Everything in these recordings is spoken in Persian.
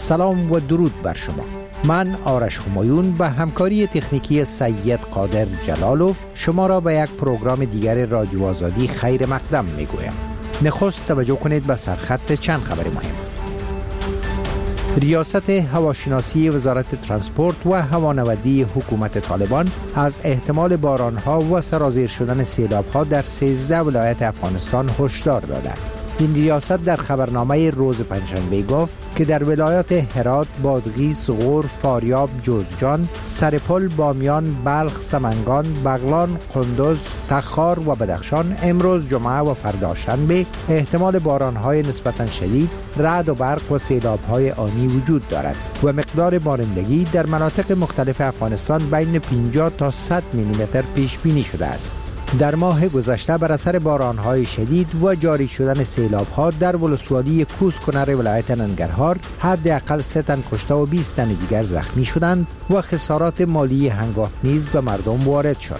سلام و درود بر شما. من آرش همایون به همکاری تکنیکی سید قادر جلالوف شما را به یک پروگرام دیگر رادیو آزادی خیر مقدم میگویم. نخست توجه کنید به سرخط چند خبر مهم. ریاست هواشناسی وزارت ترانسپورت و هوانوردی حکومت طالبان از احتمال بارانها و سرازیر شدن سیلابها در 13 ولایت افغانستان هشدار داده. این ریاست در خبرنامه روز پنجشنبه گفت که در ولایات هرات، بادغیس، غور، فاریاب، جوزجان، سرپل، بامیان، بلخ، سمنگان، بغلان، قندوز، تخار و بدخشان امروز جمعه و فردا شنبه احتمال بارانهای نسبتاً شدید، رعد و برق و سیلاب‌های آنی وجود دارد و مقدار بارندگی در مناطق مختلف افغانستان بین 50 تا 100 میلیمتر پیش بینی شده است. در ماه گذشته بر اثر بارانهای شدید و جاری شدن سیلاب‌ها در ولسوالی کوسکنر ولایت ننگرهار حداقل 3 تن کشته و 20 تن دیگر زخمی شدند و خسارات مالی هنگفت نیز به مردم وارد شد.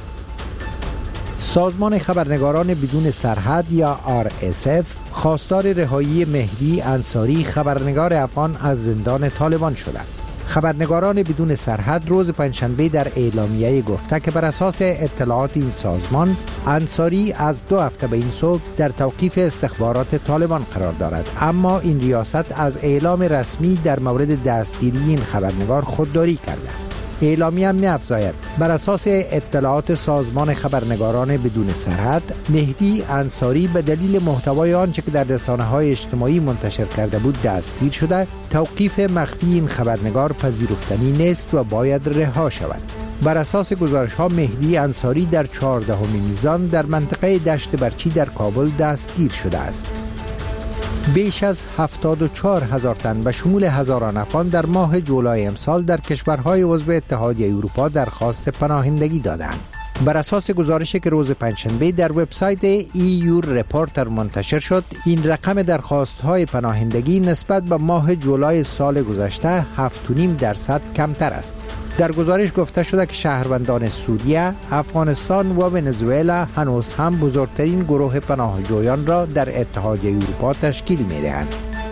سازمان خبرنگاران بدون سرحد یا RSF خواستار رهایی مهدی انصاری خبرنگار افغان از زندان طالبان شده. خبرنگاران بدون سرحد روز پنجشنبه در اعلامیه گفته که بر اساس اطلاعات این سازمان انصاری از 2 هفته به این سو در توقیف استخبارات طالبان قرار دارد، اما این ریاست از اعلام رسمی در مورد دستگیری این خبرنگار خودداری کرده. اعلامیه می‌افزاید بر اساس اطلاعات سازمان خبرنگاران بدون سرحد مهدی انصاری به دلیل محتوای آنچه که در رسانه‌های اجتماعی منتشر کرده بود دستگیر شده. توقیف مخفی این خبرنگار پذیرفتنی نیست و باید رها شود. بر اساس گزارش‌ها مهدی انصاری در 14 میزان در منطقه دشت برچی در کابل دستگیر شده است. بیش از 74,000 تن به شمول هزاران افغان در ماه جولای امسال در کشورهای عضو اتحادیه اروپا درخواست پناهندگی دادند. بر اساس گزارشی که روز پنجشنبه در وبسایت EU رپورتر منتشر شد، این رقم درخواست‌های پناهندگی نسبت به ماه جولای سال گذشته 7.5% کمتر است. در گزارش گفته شده که شهروندان سوریه، افغانستان و ونزوئلا هنوز هم بزرگترین گروه پناهجویان را در اتحادیه اروپا تشکیل می‌دهند.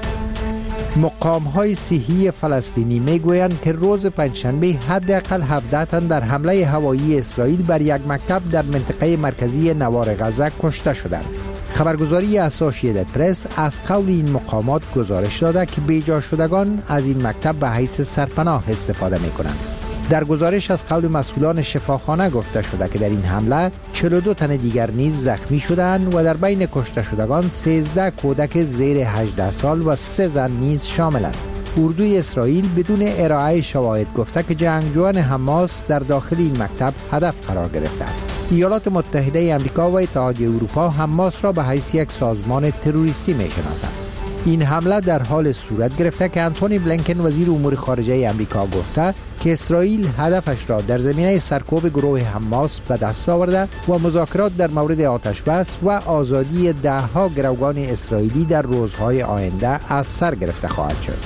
مقام‌های صحی فلسطینی می‌گویند که روز پنجشنبه حداقل 17 تن در حمله هوایی اسرائیل بر یک مکتب در منطقه مرکزی نوار غزه کشته شدند. خبرگزاری اسوسییتد پرس از قول این مقامات گزارش داده که بیجا شدگان از این مکتب به حیث سرپناه استفاده می‌کنند. در گزارش از قول مسئولان شفاخانه گفته شده که در این حمله 42 تن دیگر نیز زخمی شدند و در بین کشته شدگان 13 کودک زیر 18 سال و 3 زن نیز شاملند. اردوی اسرائیل بدون ارائه شواهد گفته که جنگجویان حماس در داخل این مکتب هدف قرار گرفتند. ایالات متحده آمریکا و اتحادیه اروپا حماس را به حیث یک سازمان تروریستی می‌شناسند. این حمله در حال صورت گرفته که آنتونی بلینکن وزیر امور خارجه آمریکا گفته که اسرائیل هدفش را در زمینه سرکوب گروه حماس به دست آورده و مذاکرات در مورد آتش بس و آزادی ده‌ها گروگان اسرائیلی در روزهای آینده از سر گرفته خواهد شد.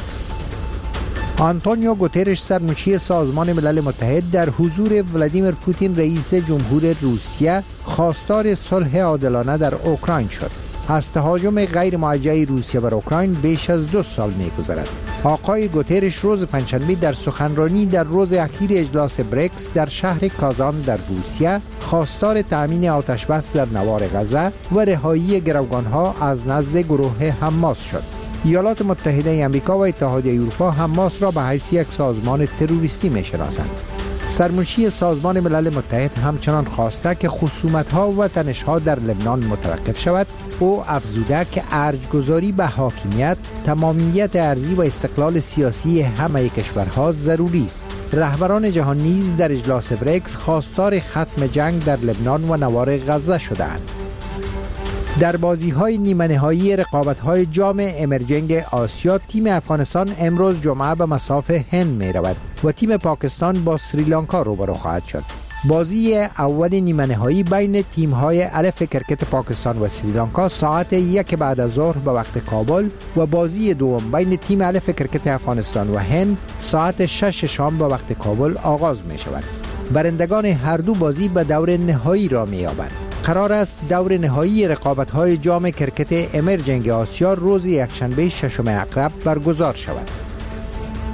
آنتونیو گوترش سرمنشی سازمان ملل متحد در حضور ولادیمیر پوتین رئیس جمهور روسیه خواستار صلح عادلانه در اوکراین شد. از تهاجم غیر موجه روسیه بر اوکراین بیش از 2 سال می‌گذرد. آقای گوترش روز پنجشنبه در سخنرانی در روز اخیر اجلاس بریکس در شهر کازان در روسیه خواستار تأمین آتش بس در نوار غزه و رهایی گروگان‌ها از نزد گروه حماس شد. ایالات متحده آمریکا و اتحادیه اروپا حماس را به حیث یک سازمان تروریستی می‌شناسند. سرمنشی سازمان ملل متحد همچنان خواسته که خصومت‌ها و تنش‌ها در لبنان متوقف شود. او افزوده که ارج‌گذاری به حاکمیت، تمامیت ارضی و استقلال سیاسی همه کشورها ضروری است. رهبران جهان نیز در اجلاس بریکس خواستار ختم جنگ در لبنان و نوار غزه شدند. در بازی‌های نیمه‌نهایی رقابت‌های جام امرجنگ آسیا تیم افغانستان امروز جمعه به مصاف هند می‌رود و تیم پاکستان با سریلانکا روبرو خواهد شد. بازی اول نیمه‌نهایی بین تیم‌های الف کرکت پاکستان و سریلانکا ساعت 1 بعد از ظهر به وقت کابل و بازی دوم بین تیم الف کرکت افغانستان و هند ساعت 6 شام به وقت کابل آغاز می‌شود. برندگان هر دو بازی به دور نهایی را می‌یابند. قرار است دور نهایی رقابت‌های جام کرکت امرجنگ آسیا روز یکشنبه 6 اکتبر برگزار شود.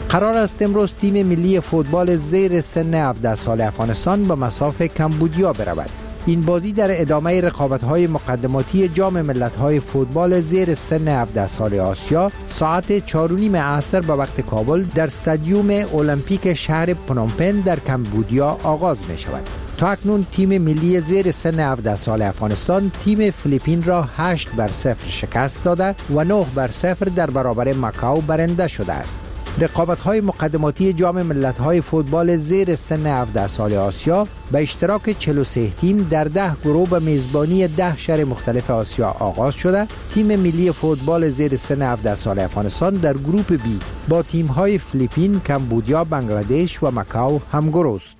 قرار است امروز تیم ملی فوتبال زیر سن 17 سال افغانستان به مصاف کمبودیا برود. این بازی در ادامه رقابت‌های مقدماتی جام ملت‌های فوتبال زیر سن 17 سال آسیا ساعت 4:30 عصر به وقت کابل در استادیوم المپیک شهر پنومپن در کمبودیا آغاز می‌شود. تا اکنون تیم ملی زیر سن 17 سال افغانستان تیم فیلیپین را 8-0 شکست داده و 9-0 در برابر ماکائو برنده شده است. رقابت‌های مقدماتی جام ملت‌های فوتبال زیر سن 17 سال آسیا به اشتراک 43 تیم در 10 گروه به میزبانی 10 شهر مختلف آسیا آغاز شده. تیم ملی فوتبال زیر سن 17 سال افغانستان در گروپ بی با تیم‌های فیلیپین، کمبودیا، بنگلادش و ماکائو همگرو است.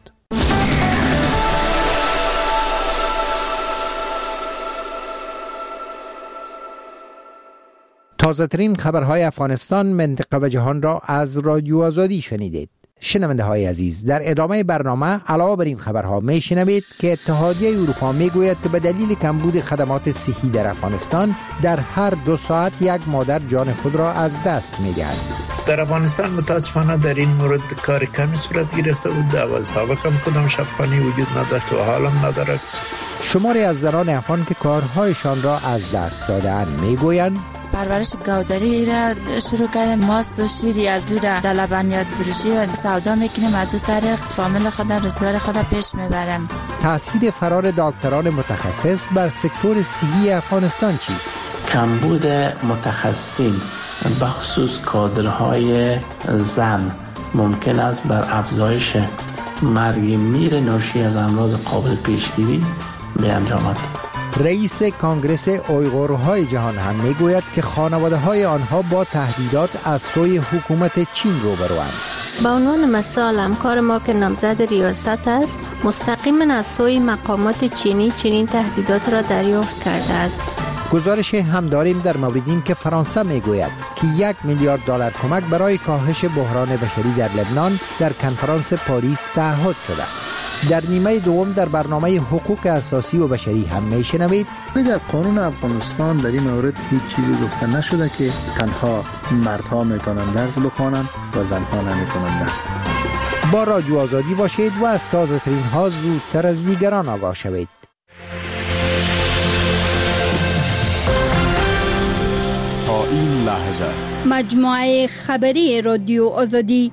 تازه ترین خبرهای افغانستان، منطقه و جهان را از رادیو آزادی شنیدید. شنونده های عزیز، در ادامه برنامه علاوه بر این خبرها می شنوید که اتحادیه اروپا می گوید که به دلیل کمبود خدمات صحی در افغانستان در هر 2 ساعت یک مادر جان خود را از دست می دهد. در افغانستان متاسفانه در این مورد کار کمی صورت گرفته بود. اول سابقا کدام شفاخانه وجود نداشت و حالم ندارد. شماری از زنان افغان که کارهایشان را از دست دادند می گویند پرورش گاوداری را شروع کردیم. ماست و شیری از او را در لبنیات فروشی و سودا میکنیم. از او طریق فامیل خود روزگار خود پیش میبرم. تأثیر فرار دکتران متخصص بر سکتور صحی افغانستان چیست؟ کمبود متخصصین بخصوص کادرهای زن ممکن است بر افزایش مرگ میر ناشی از امراض قابل پیشگیری بیانجامد. رئیس کانگرس اویغورهای جهان هم میگوید که خانواده‌های آنها با تهدیدات از سوی حکومت چین روبروند. به عنوان مثال همکار ما که نامزد ریاست است مستقیما از سوی مقامات چینی چنین تهدیدات را دریافت کرده است. گزارش هم داریم در مورد این که فرانسه میگوید که $1 میلیارد کمک برای کاهش بحران بشری در لبنان در کنفرانس پاریس تعهد شده. در نیمه دوم در برنامه حقوق اساسی و بشری هم میشنوید در قانون افغانستان در این مورد هیچ چیزی گفته نشده که تنها مردها میتونن درس بخوانند و زنها نمیتونن درس بخوانند. با رادیو آزادی باشید و از تازه ترین ها زودتر از دیگران آگاه شوید. تا این لحظه مجموعه خبری رادیو آزادی.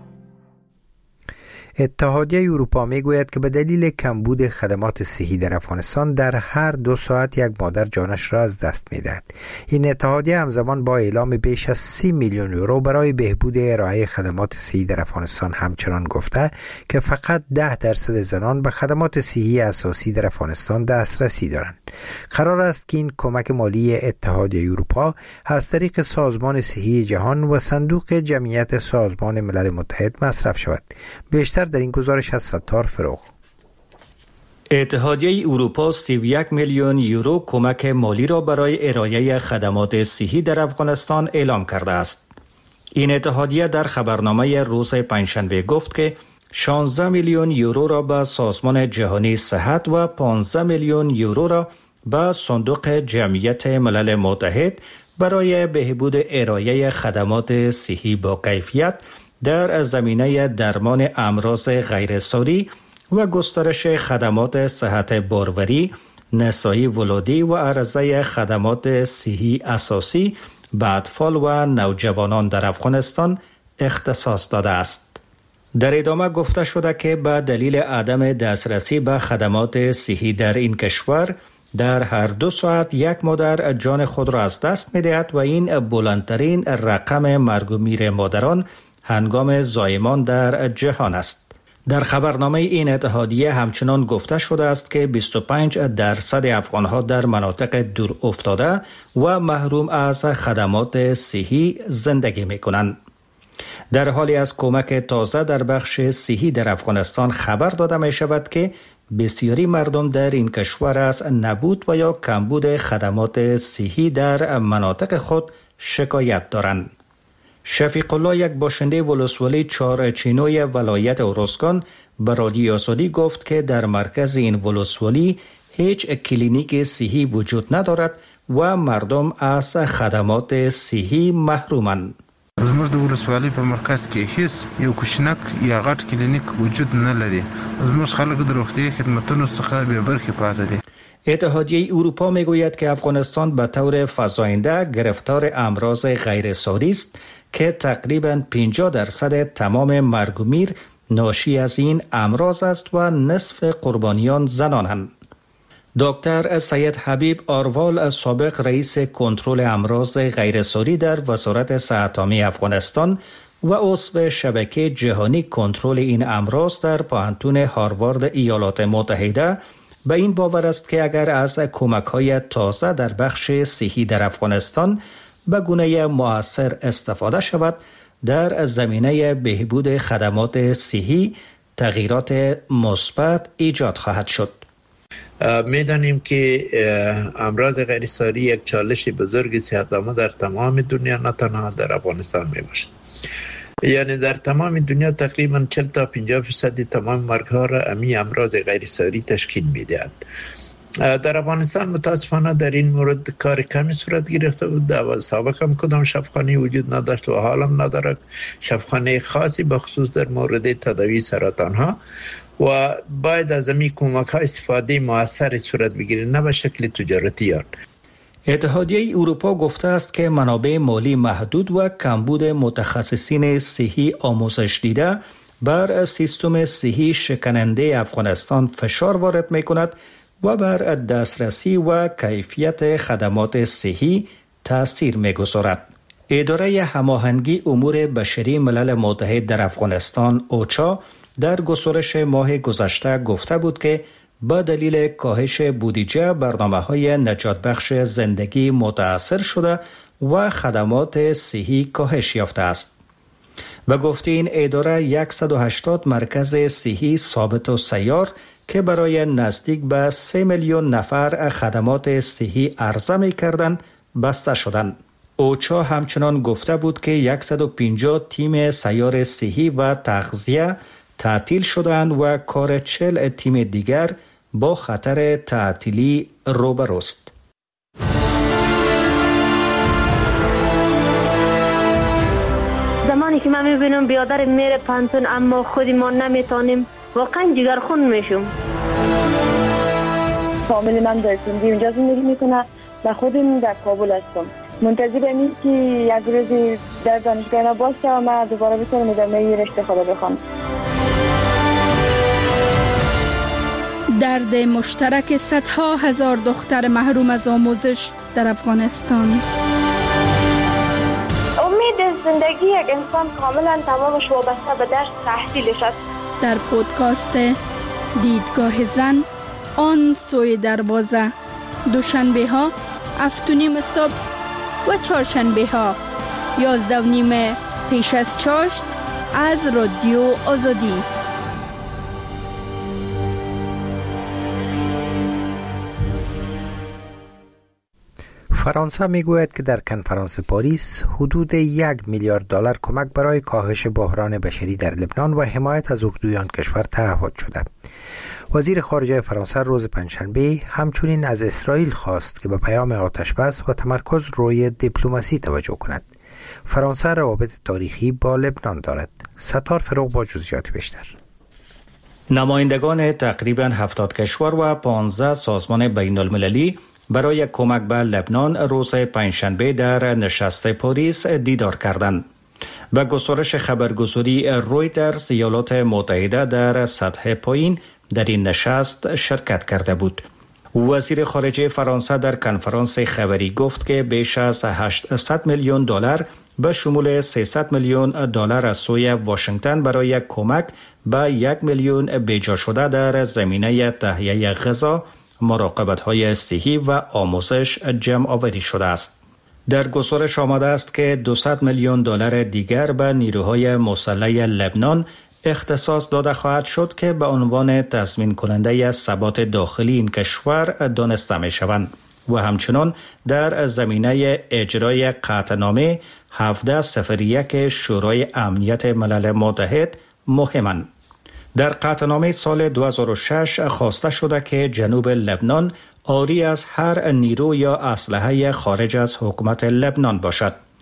اتحادیه اروپا میگوید که به دلیل کمبود خدمات صحی در افغانستان در هر 2 ساعت یک مادر جانش را از دست میدهد. این اتحادیه همزمان با اعلام بیش از 30 میلیون یورو برای بهبود ارائه خدمات صحی در افغانستان همچنان گفته که فقط 10% زنان به خدمات صحی اساسی در افغانستان دسترسی دارند. قرار است که این کمک مالی اتحادیه اروپا از طریق سازمان صحی جهان و صندوق جمعیت سازمان ملل متحد مصرف شود. بیشتر در این گزارش از ستار فروغ. اتحادیه اروپا 31 میلیون یورو کمک مالی را برای ارائه خدمات صحی در افغانستان اعلام کرده است. این اتحادیه در خبرنامه روز پنجشنبه گفت که 16 میلیون یورو را به سازمان جهانی صحت و 15 میلیون یورو را به صندوق جمعیت ملل متحد برای بهبود ارائه خدمات صحی با کیفیت در زمینه درمان امراض غیرساری و گسترش خدمات صحت باروری، نسایی ولادی و عرضه خدمات صحی اساسی به اطفال و نوجوانان در افغانستان اختصاص داده است. در ادامه گفته شده که به دلیل عدم دسترسی به خدمات صحی در این کشور در هر 2 ساعت یک مادر جان خود را از دست می‌دهد و این بلندترین رقم مرگ و میر مادران هنگام زایمان در جهان است. در خبرنامه این اتحادیه همچنان گفته شده است که 25% افغانها در مناطق دور افتاده و محروم از خدمات صحی زندگی می‌کنند. در حالی از کمک تازه در بخش صحی در افغانستان خبر داده می شود که بسیاری مردم در این کشور از نبود و یا کمبود خدمات صحی در مناطق خود شکایت دارند. شفیق الله، یک باشنده ولسوالی چارچینوی ولایت اورزگان، به رادیو آزادی گفت که در مرکز این ولسوالی هیچ کلینیک صحی وجود ندارد و مردم از خدمات صحی محرومند. زموږ د ولسوالۍ په مرکز کې هیڅ یو کوچنک یا غټ کلینیک وجود نه لري. زموږ خلک د روغتیايي خدماتو څخه بې برخې پاتې دي. اتحادیه اروپا میگوید که افغانستان به طور فزاینده گرفتار امراض غیرساری است که تقریباً 50% تمام مرگ و میر ناشی از این امراض است و نصف قربانیان زنانند. دکتر سید حبیب آروال، سابق رئیس کنترل امراض غیرساری در وزارت صحت عامه افغانستان و عضو شبکه جهانی کنترل این امراض در پوهنتون هاروارد ایالات متحده، به این باور است که اگر از کمک‌های تازه در بخش صحی در افغانستان به گونه مؤثر استفاده شود، در زمینه بهبود خدمات صحی تغییرات مثبت ایجاد خواهد شد. میدانیم که امراض غیرساری یک چالش بزرگ صحت‌عامه در تمام دنیا، نه تنها در افغانستان میباشد. یعنی در تمام دنیا تقریبا 40 تا 50% تمام مرگ‌ها را امی امراض غیرساری تشکیل می‌دهد. در افغانستان متاسفانه در این مورد کار کمی صورت گرفته بود. سابقا هم کدام شفاخانه وجود نداشت و حالم ندارد شفاخانه خاصی بخصوص در مورد تداوی سرطان ها، و باید از این کمک ها استفاده موثر صورت بگیرد، نه به شکل تجارتیان. اتحادیه اروپا گفته است که منابع مالی محدود و کمبود متخصصین صحی آموزش دیده بر سیستم صحی شکننده افغانستان فشار وارد می کند و بر دسترسی و کیفیت خدمات صحی تأثیر می‌گذارد. اداره هماهنگی امور بشری ملل متحد در افغانستان اوچا در گزارش ماه گذشته گفته بود که با دلیل کاهش بودجه برنامه‌های نجات بخش زندگی متاثر شده و خدمات صحی کاهش یافته است. و گفته این اداره 180 مرکز صحی ثابت و سیار که برای نزدیک به 3 میلیون نفر خدمات صحی عرضه می‌کردند بسته شدند. اوچا همچنان گفته بود که 150 تیم سیار صحی و تغذیه تعطیل شدند و کار 40 تیم دیگر با خطر تعطیلی روبروست. زمانی که من میبینم بیادر میره پانتون اما خودی ما نمیتونیم، واقعا جگرخون میشم. فامیل من در سندی اونجا زندگی میکنه و خودم در کابل هستم. منتظرم که یک روزی در دانشگاه باشه و من دوباره بتونم ادامه رشته خود بخونم. درد مشترک صدها هزار دختر محروم از آموزش در افغانستان. امید زندگی یک انسان کاملا تمامش وابسته به درس تحصیلش است. در پودکاست دیدگاه زن آن سوی دروازه، دوشنبه ها 7:30 صبح و چهارشنبه ها 11:30 پیش از چاشت از رادیو آزادی. فرانسه میگوید که در کنفرانس پاریس حدود 1 میلیارد دلار کمک برای کاهش بحران بشری در لبنان و حمایت از اردویان کشور تعهد شده. وزیر خارجه فرانسه روز پنجشنبه همچنین از اسرائیل خواست که به پیام آتشبس و تمرکز روی دیپلماسی توجه کند. فرانسه روابط تاریخی با لبنان دارد. ستار فروغ با جزئیات بیشتر. نمایندگان تقریباً 70 کشور و 15 سازمان بین المللی برای کمک به لبنان روز پنجشنبه در نشست پاریس دیدار کردند. به گزارش خبرگزاری رویترز، ایالات متحده در سطح پایین در این نشست شرکت کرده بود. وزیر خارجه فرانسه در کنفرانس خبری گفت که بیش از 800 میلیون دلار به شمول 300 میلیون دلار از سوی واشنگتن برای کمک به 1 میلیون بیجا شده در زمینه تهیه غذا، مراقبت‌های صحی و آموزش جمع آوری شده است. در گزارش آمده است که 200 میلیون دلار دیگر به نیروهای مسلح لبنان اختصاص داده خواهد شد که به عنوان تضمین کننده ثبات داخلی این کشور دانسته می شوند و همچنان در زمینه اجرای قطعنامه 1701 شورای امنیت ملل متحد مهمند. در قطعنامه سال 2006 خواسته شده که جنوب لبنان آری از هر نیرو یا اسلحه خارج از حکومت لبنان باشد.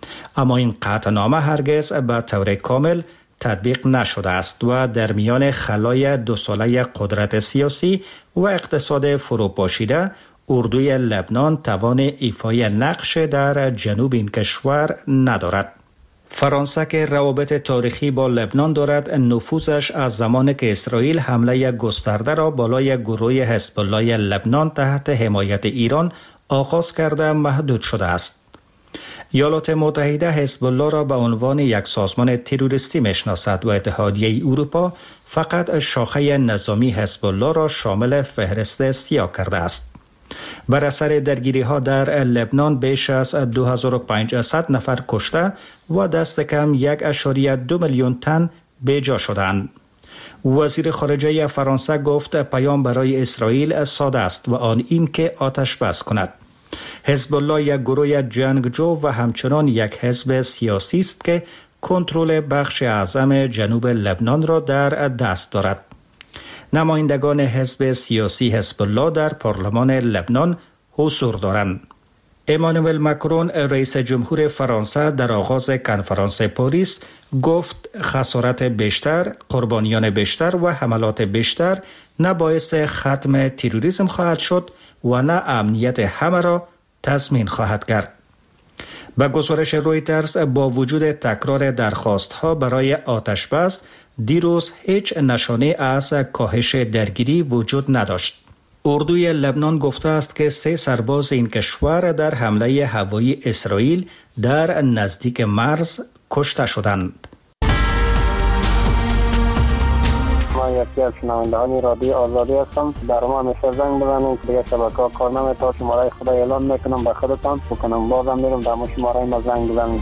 اما این قطعنامه هرگز به طور کامل تطبیق نشده است و در میان خلای 2 ساله قدرت سیاسی و اقتصاد فروپاشیده اردوی لبنان توان ایفای نقش در جنوب این کشور ندارد. فرانسه که روابط تاریخی با لبنان دارد، نفوذش از زمان که اسرائیل حمله گسترده را بالای گروه حزب الله لبنان تحت حمایت ایران آغاز کرده محدود شده است. ایالات متحده حزب الله را به عنوان یک سازمان تروریستی میشناسد و اتحادیه اروپا فقط شاخه نظامی حزب الله را شامل فهرست سیاه کرده است. بر اثر درگیری ها در لبنان بیش از 2500 نفر کشته و دست کم 1.2 میلیون تن بیجا شدند. وزیر خارجه فرانسه گفت پیام برای اسرائیل ساده است و آن این که آتش بس کند. حزب الله یک گروه جنگجو و همچنان یک حزب سیاسی است که کنترل بخش اعظم جنوب لبنان را در دست دارد. نمایندگان حزب سیاسی حزب الله در پارلمان لبنان حضور دارند. امانوئل مکرون رئیس جمهور فرانسه در آغاز کنفرانس پاریس گفت خسارت بیشتر، قربانیان بیشتر و حملات بیشتر نه باعث ختم تروریسم خواهد شد و نه امنیت همه را تضمین خواهد کرد. به گزارش رویترز با وجود تکرار درخواست‌ها برای آتش‌بس، دیروز هیچ نشانه از کاهش درگیری وجود نداشت. اردوی لبنان گفته است که 3 سرباز این کشور در حمله هوایی اسرائیل در نزدیک مرز کشته شدند. ما یکی از شنوندگان رادیو آزادی هستم. در ما همیشه زنگ بزنید، دیگه شبکه‌ها کار نمی‌کنه. شماره خدا اعلام میکنم به خودتان بکنم، بازم میرم در شماره ما زنگ بزنید.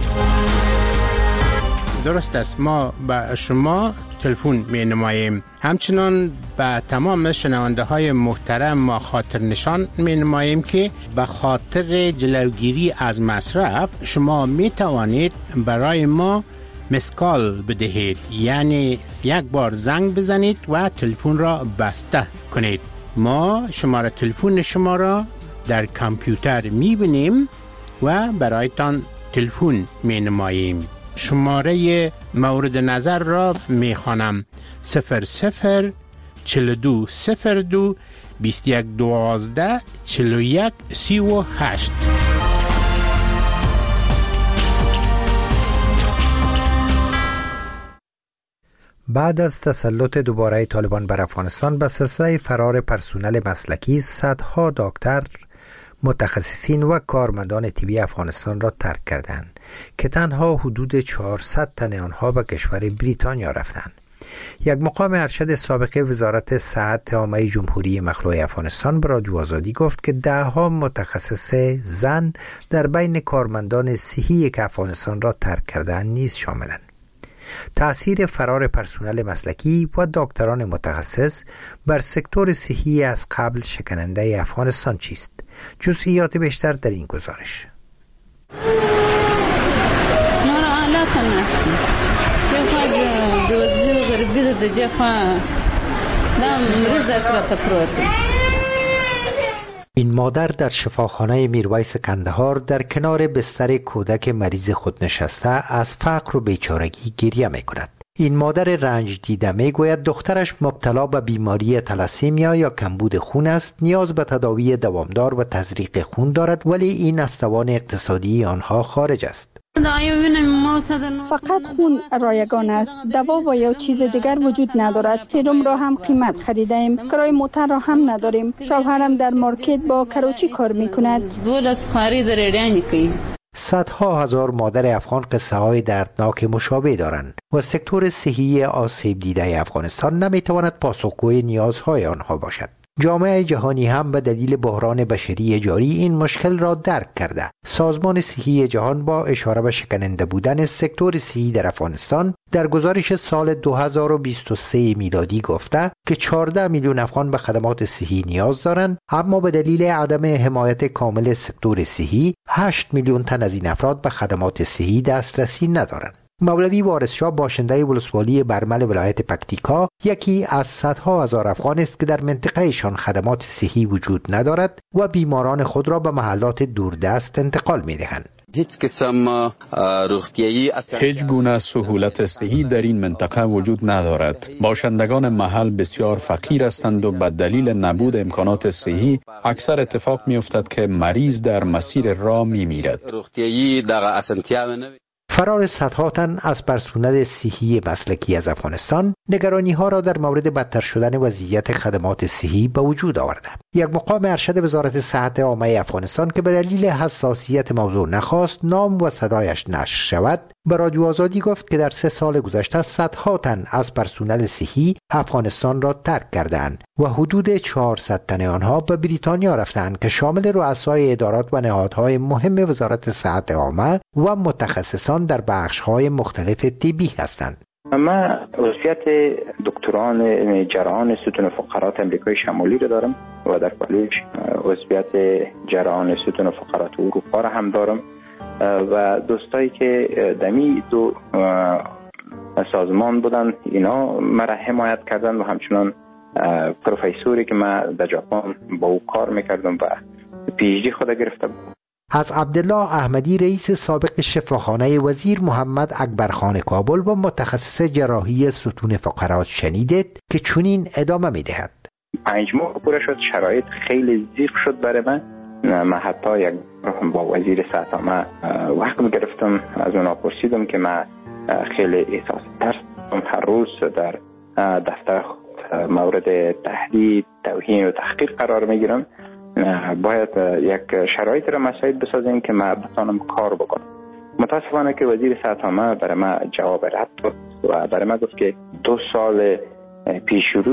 درست است، ما به شما تلفن می نماییم. همچنان به تمام شنونده های محترم ما خاطر نشان می نماییم که به خاطر جلوگیری از مصرف شما می توانید برای ما مسکال بدهید، یعنی یک بار زنگ بزنید و تلفن را بسته کنید. ما شماره تلفن شما را در کامپیوتر می بینیم و برایتان تلفن می نماییم. شماره مورد نظر را می خوانم: 00 42 02 21 12 41 38. بعد از تسلط دوباره طالبان بر افغانستان به سلسله فرار پرسنل مسلکی، صدها دکتر، متخصصین و کارمندان طبی افغانستان را ترک کردند که تنها حدود 400 تن آنها به کشور بریتانیا رفتند. یک مقام ارشد سابق وزارت صحت عامه جمهوری مخلوع افغانستان به رادیو آزادی گفت که 10 متخصص زن در بین کارمندان صحی که افغانستان را ترک کردند نیز شاملند. تأثیر فرار پرسنل مسلکی و دکتران متخصص بر سکتور صحی از قبل شکننده افغانستان چیست؟ جزئیات بیشتر در این گزارش. این مادر در شفاخانه میرویس کندهار در کنار بستر کودک مریض خود نشسته از فقر و بیچارگی گریه می کند. این مادر رنج دیده می گوید دخترش مبتلا به بیماری تلاسیمیا یا کمبود خون است، نیاز به تداوی دوامدار و تزریق خون دارد، ولی این از توان اقتصادی آنها خارج است. فقط خون رایگان است، دوا و یا چیز دیگر وجود ندارد. سرم را هم قیمت خریدیم، کرای موتر را هم نداریم. شوهرم در مارکت با کراچی کار میکند. صدها هزار مادر افغان قصه های دردناک مشابه دارند و سکتور صحی آسیب دیده افغانستان نمیتواند پاسخگوی نیازهای آنها باشد. جامعه جهانی هم به دلیل بحران بشری جاری این مشکل را درک کرده. سازمان صحی جهان با اشاره به شکننده بودن سکتور صحی در افغانستان در گزارش سال 2023 میلادی گفته که 14 میلیون افغان به خدمات صحی نیاز دارند، اما به دلیل عدم حمایت کامل سکتور صحی 8 میلیون تن از این افراد به خدمات صحی دسترسی ندارند. مولوی وارث شاه باشنده ولسوالی برمل ولایت پکتیکا یکی از صدها هزار افغان است که در منطقهشان خدمات صحی وجود ندارد و بیماران خود را به محلات دوردست انتقال می‌دهند. هیچ گونه سهولت صحی در این منطقه وجود ندارد. باشندگان محل بسیار فقیر هستند و به دلیل نبود امکانات صحی اکثر اتفاق می افتد که مریض در مسیر راه می میرد. فرار صدها تن از پرسنل صحی مسلکی از افغانستان نگرانی ها را در مورد بدتر شدن وضعیت خدمات صحی به وجود آورده. یک مقام ارشد وزارت صحت عامه افغانستان که به دلیل حساسیت موضوع نخواست نام و صدایش نشر شود به رادیو آزادی گفت که در 3 سال گذشته صدها تن از پرسنل صحی افغانستان را ترک کردند و حدود 400 تن آنها به بریتانیا رفتند که شامل رؤسای ادارات و نهادهای مهم وزارت صحت عامه و متخصصان در بخش‌های مختلف طبی هستند. من عضویت دکتران جراحان ستون فقرات امریکای شمالی رو دارم و در کالج عضویت جراحان ستون فقرات اروپا رو هم دارم و دوستایی که دمی دو سازمان بودن اینا مرا حمایت کردن و همچنان پروفسوری که من در ژاپن با او کار میکردم و پی اچ دی خود گرفتم. از عبدالله احمدی رئیس سابق شفاخانه وزیر محمد اکبرخان کابل و متخصص جراحی ستون فقرات شنیدید که چنین ادامه میدهد. 5 ماه پوره شد، شرایط خیلی ضیق شد برای من حتی یک با وزیر صحت عامه وقت گرفتم، از اونا پرسیدم که من خیلی احساس ترس هر روز در دفتر مورد تهدید، توهین و تحقیر قرار میگیرم. باید یک شرایط را مساعد بسازیم که من بتانم کار بکنم. متاسفانه که وزیر صحت عامه برای من جواب رد داد و برای من گفت که 2 سال پیش رو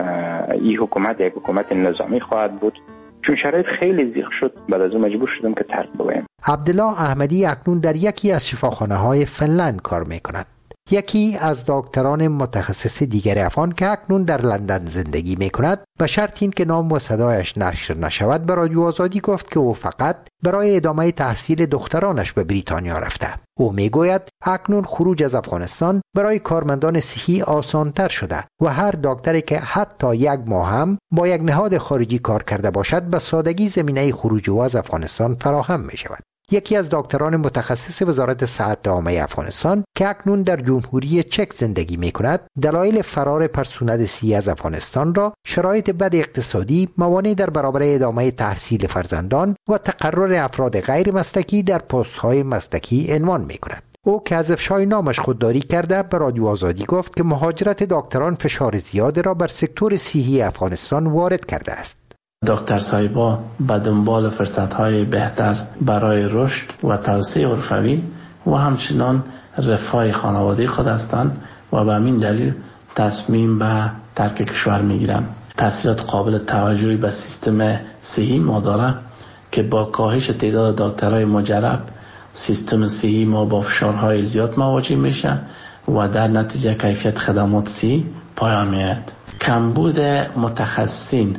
این حکومت یک حکومت نظامی خواهد بود. چون شرایط خیلی ضیق شد بعد از اون مجبور شدم که ترک بگویم. عبدالله احمدی اکنون در یکی از شفاخانه‌های فنلند کار می‌کند. یکی از دکتران متخصص دیگر افغان که اکنون در لندن زندگی می‌کند به شرط این که نام و صدایش نشر نشود به رادیو آزادی گفت که او فقط برای ادامه تحصیل دخترانش به بریتانیا رفته. او میگوید اکنون خروج از افغانستان برای کارمندان صحی آسان‌تر شده و هر دکتری که حتی 1 ماه هم با یک نهاد خارجی کار کرده باشد به سادگی زمینه خروج او از افغانستان فراهم می‌شود. یکی از دکتران متخصص وزارت صحت عامه افغانستان که اکنون در جمهوری چک زندگی می‌کند، دلایل فرار پرسنل صحی از افغانستان را شرایط بد اقتصادی، موانع در برابر ادامه تحصیل فرزندان و تقرر افراد غیر مسلکی در پست‌های مسلکی عنوان می‌کند. او که از افشای نامش خودداری کرده به رادیو آزادی گفت که مهاجرت دکتران فشار زیاد را بر سکتور صحی افغانستان وارد کرده است. دکتر صاحبا به دنبال فرصت‌های بهتر برای رشد و توسعه حرفوی و همچنان رفاه خانواده خود هستند و به همین دلیل تصمیم به ترک کشور می‌گیرند. تأثیرات قابل توجهی به سیستم صحی ما داره که با کاهش تعداد دکترای مجرب سیستم صحی ما با فشارهای زیاد مواجه میشه و در نتیجه کیفیت خدمات صحی پایان میاد. کمبود متخصصین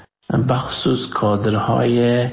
بخصوص کادرهای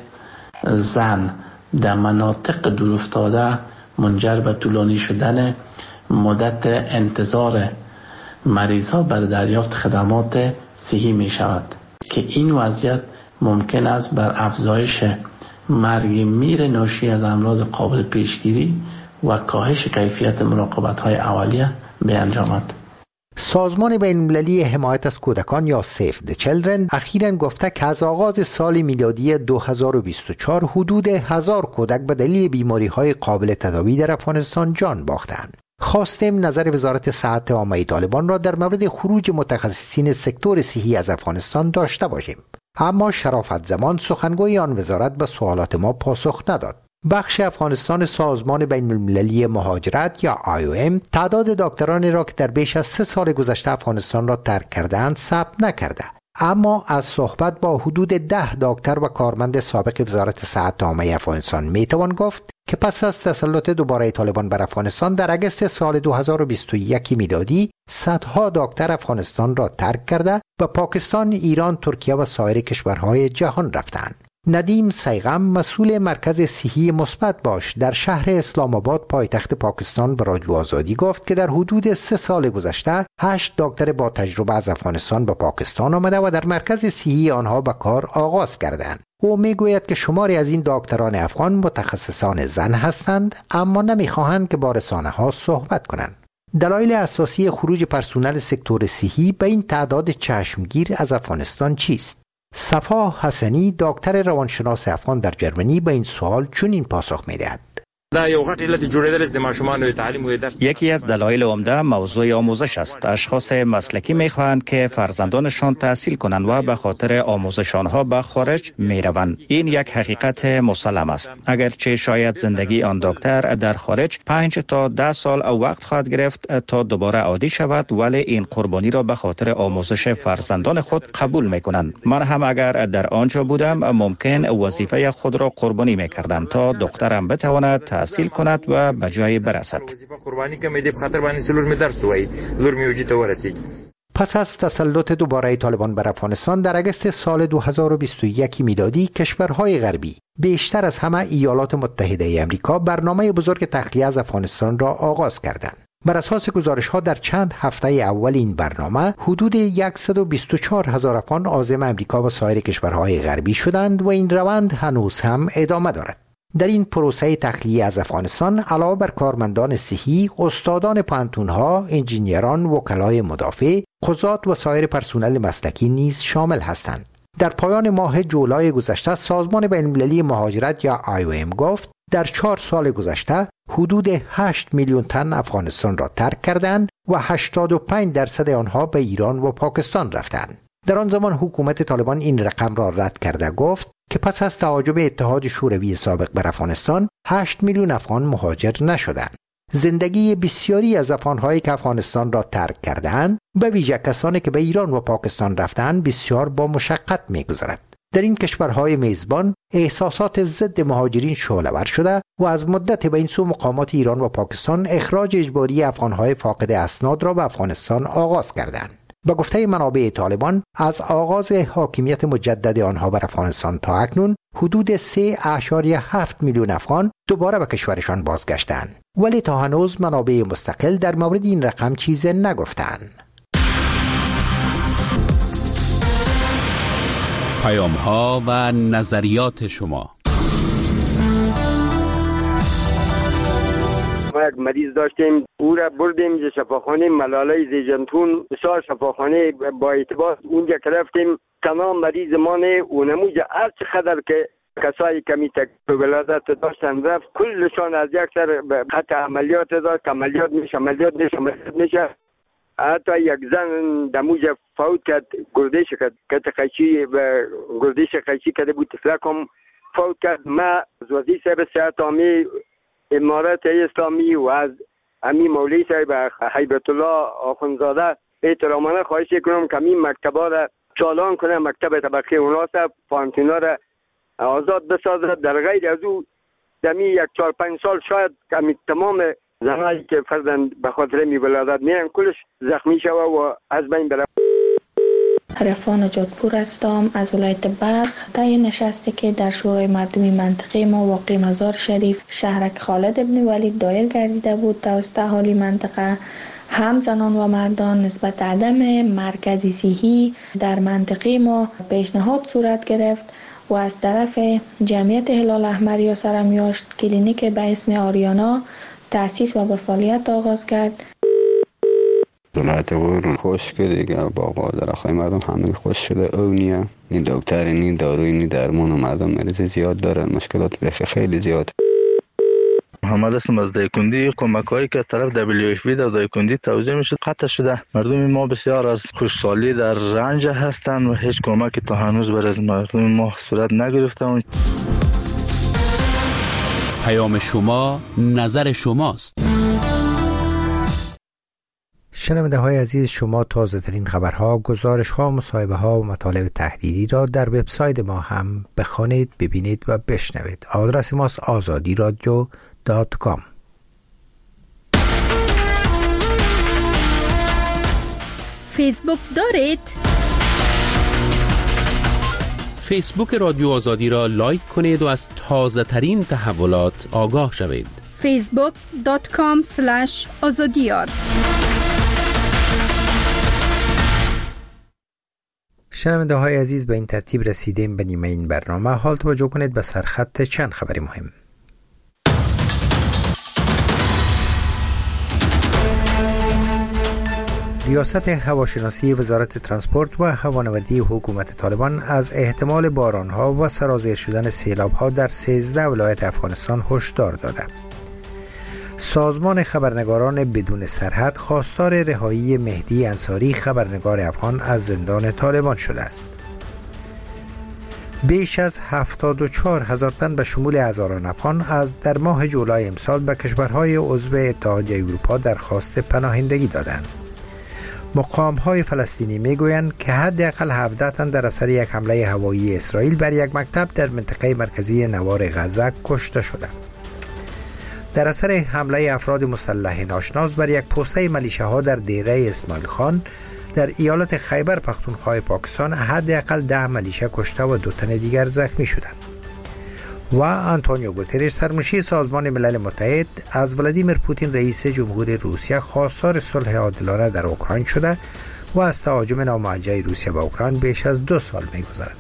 زن در مناطق دورافتاده منجر به طولانی شدن مدت انتظار مریض‌ها برای دریافت خدمات صحی می شود که این وضعیت ممکن است بر افزایش مرگ میر ناشی از امراض قابل پیشگیری و کاهش کیفیت مراقبت‌های اولیه بیانجامد. سازمان بین‌المللی حمایت از کودکان یا سیو د چیلدرن اخیراً گفته که از آغاز سال میلادی 2024 حدود 1000 کودک به دلیل بیماری‌های قابل تداوی در افغانستان جان باختند. خواستیم نظر وزارت صحت عامه طالبان را در مورد خروج متخصصین سکتور صحی از افغانستان داشته باشیم، اما شرافت زمان سخنگوی آن وزارت به سوالات ما پاسخ نداد. بخش افغانستان سازمان بین‌المللی مهاجرت یا IOM تعداد دکترانی را که در بیش از 3 سال گذشته افغانستان را ترک کردند ثبت نکرده، اما از صحبت با حدود 10 دکتر و کارمند سابق وزارت صحت عامه افغانستان میتوان گفت که پس از تسلط دوباره طالبان بر افغانستان در اگست سال 2021 میلادی صدها دکتر افغانستان را ترک کرده و پاکستان، ایران، ترکیه و سایر کشورهای جهان رفتند. ندیم سیغم مسئول مرکز صحی مثبت باش در شهر اسلام آباد پایتخت پاکستان به رادیو آزادی گفت که در حدود 3 سال گذشته 8 دکتر با تجربه از افغانستان به پاکستان آمده و در مرکز صحی آنها به کار آغاز کردند. او میگوید که شماری از این دکتران افغان متخصصان زن هستند اما نمیخواهند که با رسانه‌ها صحبت کنند. دلایل اساسی خروج پرسنل سکتور صحی به این تعداد چشمگیر از افغانستان چیست؟ صفا حسنی دکتر روانشناس افغان در جرمنی به این سوال چنین پاسخ می‌دهد. یکی از دلایل عمده موضوع آموزش است. اشخاص مسلکی می‌خواهند که فرزندانشان تحصیل کنند و به خاطر آموزش آنها به خارج می‌روند. این یک حقیقت مسلم است. اگرچه شاید زندگی آن دکتر در خارج 5 تا 10 سال وقت خواهد گرفت تا دوباره عادی شود، ولی این قربانی را به خاطر آموزش فرزندان خود قبول می‌کنند. من هم اگر در آنجا بودم ممکن وظیفه خود را قربانی می‌کردم تا دخترم بتواند تحصیل کند و به جای برسد. پس از تسلط دوباره طالبان بر افغانستان در اگست سال 2021 میلادی، کشورهای غربی بیشتر از همه ایالات متحده امریکا برنامه بزرگ تخلیه از افغانستان را آغاز کردند. بر اساس گزارش‌ها در چند هفته اول این برنامه حدود 124,000 افغان عازم امریکا و سایر کشورهای غربی شدند و این روند هنوز هم ادامه دارد. در این پروسه تخلیه از افغانستان علاوه بر کارمندان صحی، استادان پوهنتون‌ها، انجینیران، وکلای مدافع، قضات و سایر پرسنل مسلکی نیز شامل هستند. در پایان ماه جولای گذشته سازمان بین‌المللی مهاجرت یا IOM گفت در 4 سال گذشته حدود 8 میلیون تن افغانستان را ترک کردند و 85% آنها به ایران و پاکستان رفتند. در آن زمان حکومت طالبان این رقم را رد کرده گفت که پس از تهاجم اتحاد شوروی سابق بر افغانستان 8 میلیون افغان مهاجر نشدند. زندگی بسیاری از افغان‌هایی که افغانستان را ترک کردند، به ویژه کسانی که به ایران و پاکستان رفتند، بسیار با مشقت می‌گذرد. در این کشورهای میزبان احساسات ضد مهاجرین شعله‌ور شده و از مدت به این سو مقامات ایران و پاکستان اخراج اجباری افغان‌های فاقد اسناد را به افغانستان آغاز کردند. به گفته منابع طالبان از آغاز حاکمیت مجدد آنها بر افغانستان تا اکنون حدود 3.7 میلیون افغان دوباره به کشورشان بازگشتند، ولی تا هنوز منابع مستقل در مورد این رقم چیزی نگفتند. پیام‌ها و نظریات شما. ما یک مریض داشتیم، او را بردیم شفاخانه ملاله زیجنتون، بسیار شفاخانه با اعتبار. اونجا که رفتیم تمام مریض ما نه اونموج هر چقدر که کسایی کمی تکلیف ولادت داشتن رفت کلشان از یک سر به خط عملیات داشت، عملیات میشه. حتی یک زن دموج فوت کرد، گردش کرد، گردش قیچی کرده بود، تفلکم فوت کرد. ما از وزیر صاحب صحت عامی امارات اسلامی و از امی مولوی صاحب هیبت الله آخوندزاده احترامانه خواهش کنم که این مکتبا را چالان کنه، مکتب طبقه اوناسا پانتونا را آزاد بسازد. در غیر از او دمی 1-4-5 سال شاید کمی تمام زنایی که فرزند به خاطر می ولادت میرن کلش زخمی شوه و از بین بره. عرفان جادپور هستم از ولایت بلخ. طی نشستی که در شورای مردمی منطقه ما واقع مزار شریف شهرک خالد ابن ولید دایر گردیده بود توسط اهالی منطقه، هم زنان و مردان نسبت عدم مرکزی صحی در منطقه ما پیشنهاد صورت گرفت و از طرف جمعیت هلال احمر یا سرمیاشت کلینیک به اسم آریانا تأسیس و به فعالیت آغاز کرد. ولایت ور خوش که دیگه باقا درخواه مردم همه خوش شده. او نیه این دکتر این داروی این درمون و مردم مریض زیاد دارن، مشکلات بخی خیلی زیاد. محمد هستم از دایکندی. کمک هایی که از طرف WFP در دایکندی توزیع میشد قطع شده. مردم ما بسیار از خوشحالی در رنج هستند و هیچ کمکی تا هنوز برای مردم ما صورت نگرفته. پیام شما نظر شماست. شنونده های عزیز، شما تازه ترین خبرها، گزارش ها، مصاحبه ها و مطالب تحریری را در وبسایت ما هم بخوانید، ببینید و بشنوید. آدرس ماست azadiradio.com. فیسبوک دارید؟ فیسبوک رادیو آزادی را لایک کنید و از تازه ترین تحولات آگاه شوید. facebook.com/azadiyar. شنونده های عزیز، به این ترتیب رسیدیم به نیمه این برنامه. حال توجه کنید به سرخط چند خبر مهم. ریاست هواشناسی وزارت ترانسپورت و هوانوردی حکومت طالبان از احتمال بارانها و سرازیر شدن سیلابها در 13 ولایت افغانستان هشدار داده. سازمان خبرنگاران بدون سرحد خواستار رهایی مهدی انصاری خبرنگار افغان از زندان طالبان شده است. بیش از 74,000 تن به شمول هزاران افغان از در ماه جولای امسال به کشورهای عضو اتحادیه اروپا درخواست پناهندگی دادند. مقام‌های فلسطینی میگویند که حداقل 17 تن در اثر یک حمله هوایی اسرائیل بر یک مکتب در منطقه مرکزی نوار غزه کشته شدند. در اثر حمله افراد مسلح ناشناس بر یک پوسته ملیشه‌ها در دیره اسماعیل خان در ایالت خیبر پختونخوا پاکستان حداقل 10 ملیشه کشته و 2 تن دیگر زخمی شدند. و آنتونیو گوترش سرمنشی سازمان ملل متحد از ولادیمیر پوتین رئیس جمهوری روسیه خواستار صلح عادلانه در اوکراین شده و از تهاجم ناموجه روسیه به اوکراین بیش از 2 سال می‌گذرد.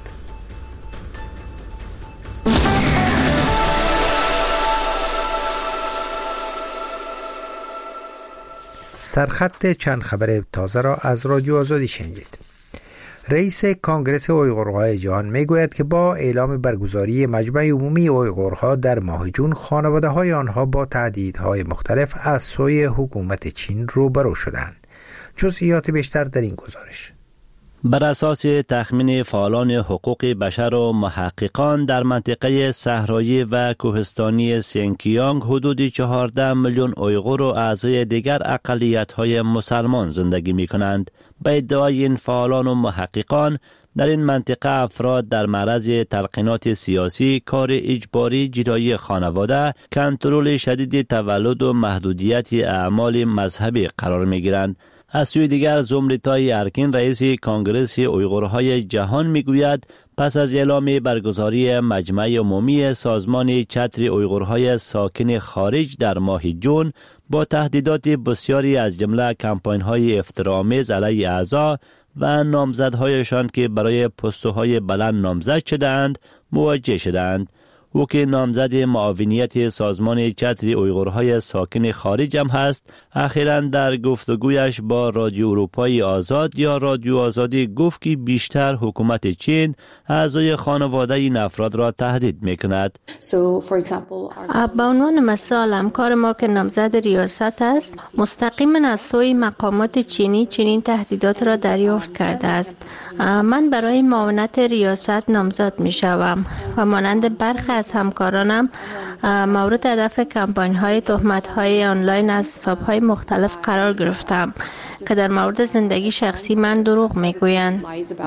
سرخط چند خبر تازه را از رادیو آزادی شنیدید. رئیس کانگرس اویغورهای جهان میگوید که با اعلام برگزاری مجمع عمومی اویغورها در ماه جون، خانواده‌های آنها با تهدیدهای مختلف از سوی حکومت چین روبرو شدند. جزئیات بیشتر در این گزارش. بر اساس تخمین فعالان حقوق بشر و محققان در منطقه صحرایی و کوهستانی سینکیانگ حدود 14 میلیون اویغور و اعضای دیگر اقلیت‌های مسلمان زندگی می‌کنند. به ادعای این فعالان و محققان، در این منطقه افراد در معرض تلقینات سیاسی، کار اجباری، جدایی خانواده، کنترل شدید تولد و محدودیت اعمال مذهبی قرار می‌گیرند. از سوی دیگر زمریتای ارکین رئیس کانگرس اویغورهای جهان میگوید پس از اعلام برگزاری مجمع عمومی سازمان چتر اویغورهای ساکن خارج در ماه جون، با تهدیدات بسیاری از جمله کمپاین‌های افتراآمیز علیه اعضا و نامزدهایشان که برای پست‌های بلند نامزد شدند مواجه شدند. او که نامزد معاونیت سازمان چتر اویغورهای ساکن خارج هم هست، اخیراً در گفتگویش با رادیو اروپای آزاد یا رادیو آزادی گفت که بیشتر حکومت چین اعضای خانواده این افراد را تهدید میکند. به عنوان مثال، همکار ما که نامزد ریاست است مستقیما از سوی مقامات چینی چنین تهدیدات را دریافت کرده است. من برای معاونت ریاست نامزد می شوم و مانند برخی از همکارانم مورد هدف کمپاین‌های تهمت‌های آنلاین از حساب‌های مختلف قرار گرفتم که در مورد زندگی شخصی من دروغ می‌گویند.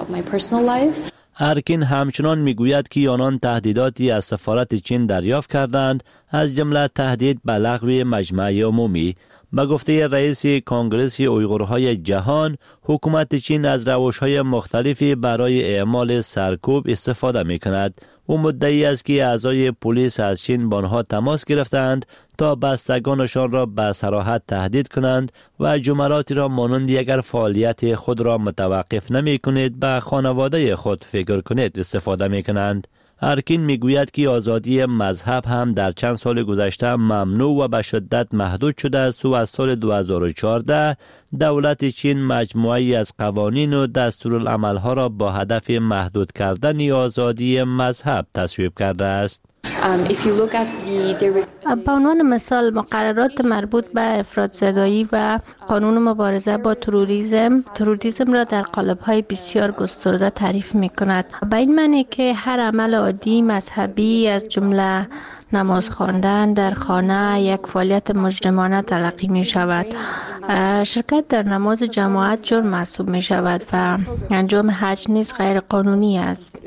ارکین همچنان میگوید که آنان تهدیداتی از سفارت چین دریافت کردند، از جمله تهدید به لغو مجمع عمومی. به گفته رئیس کانگرس اویغورهای جهان، حکومت چین از روش‌های مختلفی برای اعمال سرکوب استفاده می‌کند. او مدعی است که اعضای پلیس از چین با آنها تماس گرفتند تا بستگانشان را به صراحت تهدید کنند و جملاتی را مانند اگر فعالیت خود را متوقف نمی کنید به خانواده خود فکر کنید استفاده می کنند. ارکین میگوید که آزادی مذهب هم در چند سال گذشته ممنوع و به شدت محدود شده است و از سال 2014 دولت چین مجموعه‌ای از قوانین و دستورالعمل‌ها را با هدف محدود کردن آزادی مذهب تصویب کرده است. به عنوان مثال، مقررات مربوط به افراط‌زدایی و قانون مبارزه با تروریسم را در قالب‌های بسیار گسترده تعریف می‌کند. به این معنی که هر عمل عادی مذهبی از جمله نماز خواندن در خانه یک فعالیت مجرمانه تلقی می شود. شرکت در نماز جماعت جرم محسوب می شود و انجام حج نیز غیر قانونی است.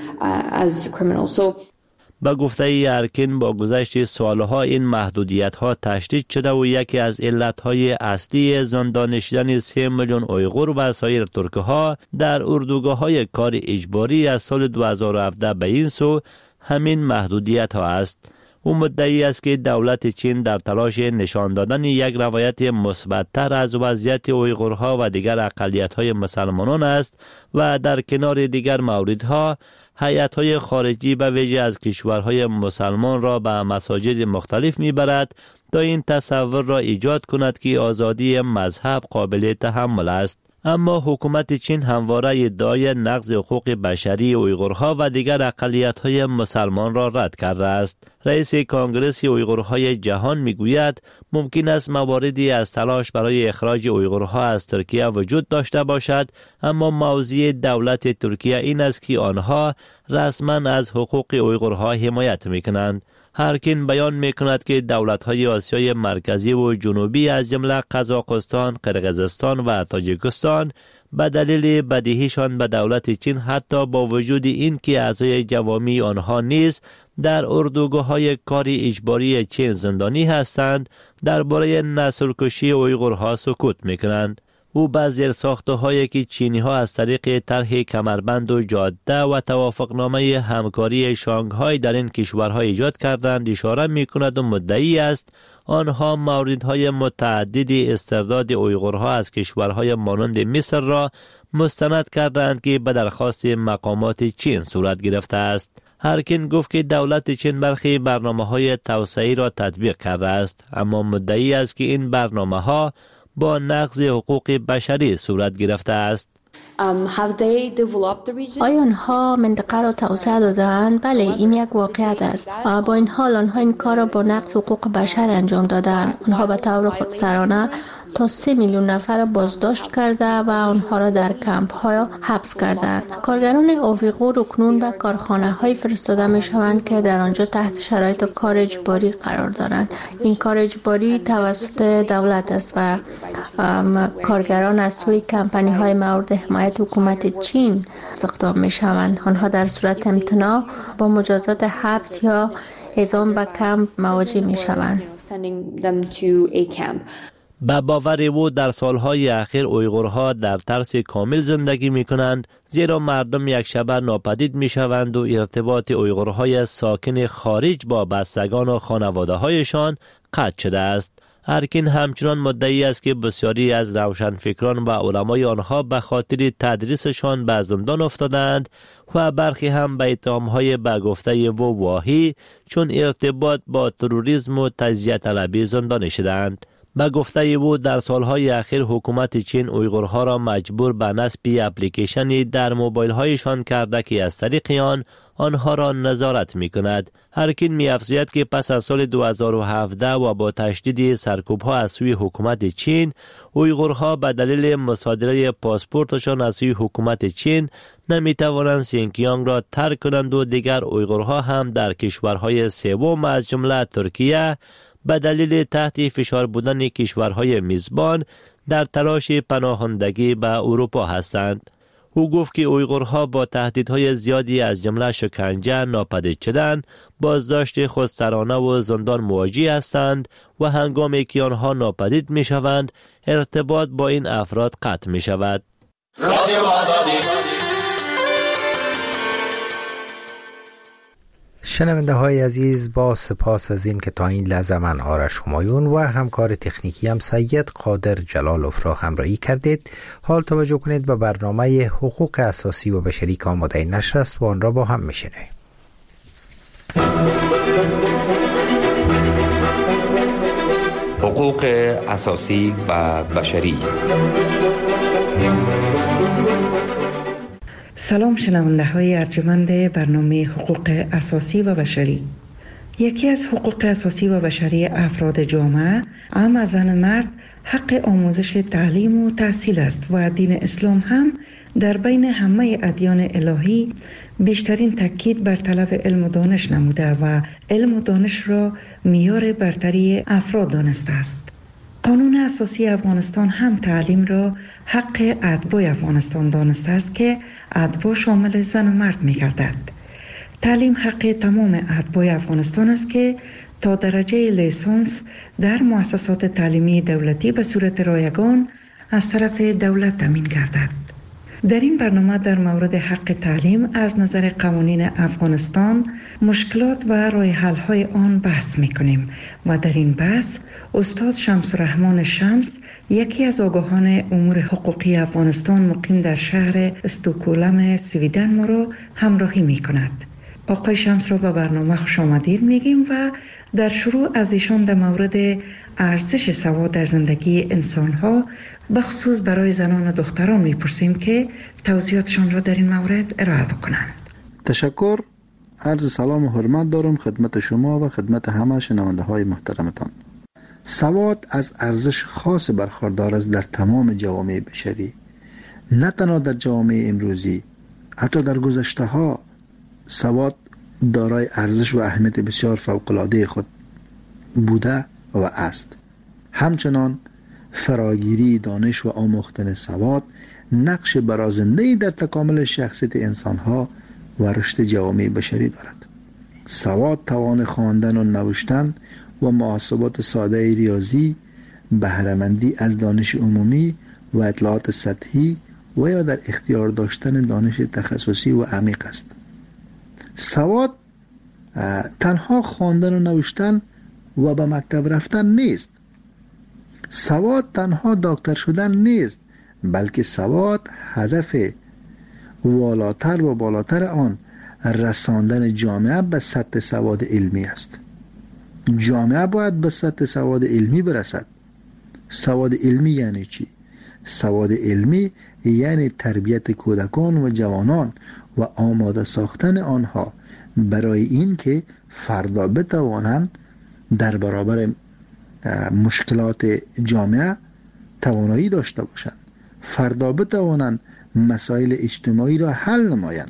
با گفته ارکین، با گذشت سالها این محدودیت‌ها تشدید شده و یکی از علت‌های اصلی زندان نشیدن 3 میلیون اویغور و سایر ترک‌ها در اردوگاه‌های کار اجباری از سال 2017 به این سو همین محدودیت‌ها است. او مدعی است که دولت چین در تلاش نشان دادن یک روایت مثبت‌تر از وضعیت اویغورها و دیگر اقلیت‌های مسلمانان است و در کنار دیگر موردها هیئت‌های خارجی به ویژه از کشورهای مسلمان را به مساجد مختلف می‌برد تا این تصور را ایجاد کند که آزادی مذهب قابل تحمل است. اما حکومت چین همواره ادعای نقض حقوق بشری اویغورها و دیگر اقلیت‌های مسلمان را رد کرده است. رئیس کنگره اویغورهای جهان میگوید ممکن است مواردی از تلاش برای اخراج اویغورها از ترکیه وجود داشته باشد، اما موضع دولت ترکیه این است که آنها رسما از حقوق اویغورها حمایت میکنند. هارکین بیان میکند که دولت‌های آسیای مرکزی و جنوبی از جمله قزاقستان، قرقیزستان و تاجیکستان به دلیل بدیهیشان به دولت چین حتی با وجود این که اعضای جوامی آنها نیز در اردوگاه‌های کاری اجباری چین زندانی هستند، درباره نسل‌کشی اویغورها سکوت میکنند. او به زیرساخت‌هایی که چینی‌ها از طریق طرح کمربند و جاده و توافقنامه همکاری شانگهای در این کشورها ایجاد کردند اشاره می‌کند و مدعی است آنها موردهای متعددی استرداد اویغورها از کشورهای مانند مصر را مستند کردند که به درخواست مقامات چین صورت گرفته است. هارکین گفت که دولت چین برخی برنامه‌های توسعه‌ای را تطبیق کرده است، اما مدعی است که این برنامه‌ها با نقض حقوق بشری صورت گرفته است. آیا آنها منطقه را توسعه دادند؟ بله، این یک واقعیت است. با این حال آنها این کار را با نقض حقوق بشر انجام دادند. آنها به طور خودسرانه تا 3 میلیون نفر را بازداشت کرده و آنها را در کمپ ها حبس کردند. کارگران اویغور اکنون به کارخانه های فرستاده می شوند که در آنجا تحت شرایط کار اجباری قرار دارند. این کار اجباری توسط دولت است و کارگران از سوی کمپانی های مورد حمایت حکومت چین استخدام می شوند. آنها در صورت امتناع با مجازات حبس یا اعزام به کمپ مواجه می شوند. به باور او در سالهای اخیر اویغورها در ترس کامل زندگی می کنند، زیرا مردم یک شبه ناپدید می شوند و ارتباط اویغورهای ساکن خارج با بستگان و خانواده هایشان قطع شده است. هارکین همچنان مدعی است که بسیاری از روشنفکران و علمای آنها به خاطر تدریسشان به زندان افتادند و برخی هم به اتهام‌های به گفته و واهی چون ارتباط با تروریسم و تجزیه طلبی زندانی شدند. به گفته او در سالهای اخیر حکومت چین اویغورها را مجبور به نصب اپلیکیشنی در موبایل هایشان کرده که از طریق آنها را نظارت می کند. هارکین می افزاید که پس از سال 2017 و با تشدید سرکوب ها از سوی حکومت چین، اویغورها به دلیل مصادره پاسپورتشان از سوی حکومت چین نمی توانند سینکیانگ را ترک کنند و دیگر اویغورها هم در کشورهای سوم از جمله ترکیه به دلیل تحت فشار بودن کشورهای میزبان در تلاش پناهندگی به اروپا هستند. او گفت که اویغورها با تهدیدهای زیادی از جمله شکنجه، ناپدید شدن، بازداشت خودسرانه و زندان مواجه هستند و هنگامی که آنها ناپدید می شوند ارتباط با این افراد قطع می شود. شنونده های عزیز، با سپاس از این که تا این لحظه من آرش همایون و همکار تکنیکی هم سید قادر جلالوف را همراهی کردید. حال توجه کنید به برنامه حقوق اساسی و بشری که آماده نشر است و آن را با هم میشنویم. حقوق اساسی و بشری. سلام شنونده های ارجمند برنامه حقوق اساسی و بشری. یکی از حقوق اساسی و بشری افراد جامعه، هم از زن مرد، حق آموزش تعلیم و تحصیل است و دین اسلام هم در بین همه ادیان الهی بیشترین تاکید بر طلب علم و دانش نموده و علم و دانش را معیار برتری افراد دانسته است. قانون اساسی افغانستان هم تعلیم را حق اتباع افغانستان دانسته است که اتباع شامل زن و مرد می گردد. تعلیم حق تمام اتباع افغانستان است که تا درجه لیسانس در مؤسسات تعلیمی دولتی به صورت رایگان از طرف دولت تامین گردد. در این برنامه در مورد حق تعلیم از نظر قوانین افغانستان، مشکلات و راه حل های آن بحث میکنیم و در این بحث استاد شمس الرحمن شمس، یکی از آگاهان امور حقوقی افغانستان مقیم در شهر استکهلم سویدن، ما را همراهی میکند. آقای شمس را به برنامه خوش آمدید میگیم و در شروع از ایشان در مورد ارزش سواد در زندگی انسان‌ها به خصوص برای زنان و دختران میپرسیم که توضیحاتشان را در این مورد ارائه بکنند. تشکر. عرض سلام و حرمت دارم خدمت شما و خدمت همه شنونده های محترمتان. سواد از ارزش خاص برخوردار است در تمام جوامع بشری، نه تنها در جوامع امروزی، حتی در گذشته ها سواد دارای ارزش و اهمیت بسیار فوق‌العاده خود بوده و است. همچنان فراگیری دانش و آموختن سواد نقش برازنده‌ای در تکامل شخصیت انسان‌ها و رشد جوامع بشری دارد. سواد توان خواندن و نوشتن و محاسبات ساده ریاضی، بهره‌مندی از دانش عمومی و اطلاعات سطحی و یا در اختیار داشتن دانش تخصصی و عمیق است. سواد تنها خواندن و نوشتن و به مکتب رفتن نیست. سواد تنها دکتر شدن نیست، بلکه سواد هدف والاتر و بالاتر آن رساندن جامعه به سطح سواد علمی است. جامعه باید به سطح سواد علمی برسد. سواد علمی یعنی چی؟ سواد علمی یعنی تربیت کودکان و جوانان و آماده ساختن آنها برای این که فردا بتوانند در برابر مشکلات جامعه توانایی داشته باشند، فردا بتوانند مسائل اجتماعی را حل نمایند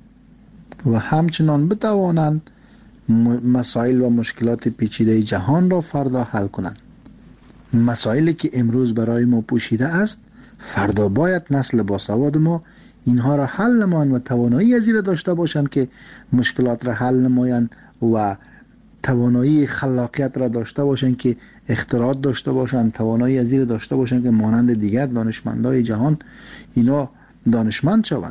و همچنان بتوانند مسائل و مشکلات پیچیده جهان را فردا حل کنند. مسائلی که امروز برای ما پوشیده است، فردا باید نسل باسواد ما اینها را حل نمایند و توانایی از این داشته باشند که مشکلات را حل نمایند و توانایی خلاقیت را داشته باشند که اختراعات داشته باشند، توانایی از این داشته باشند که مانند دیگر دانشمندای جهان اینا دانشمند شوند.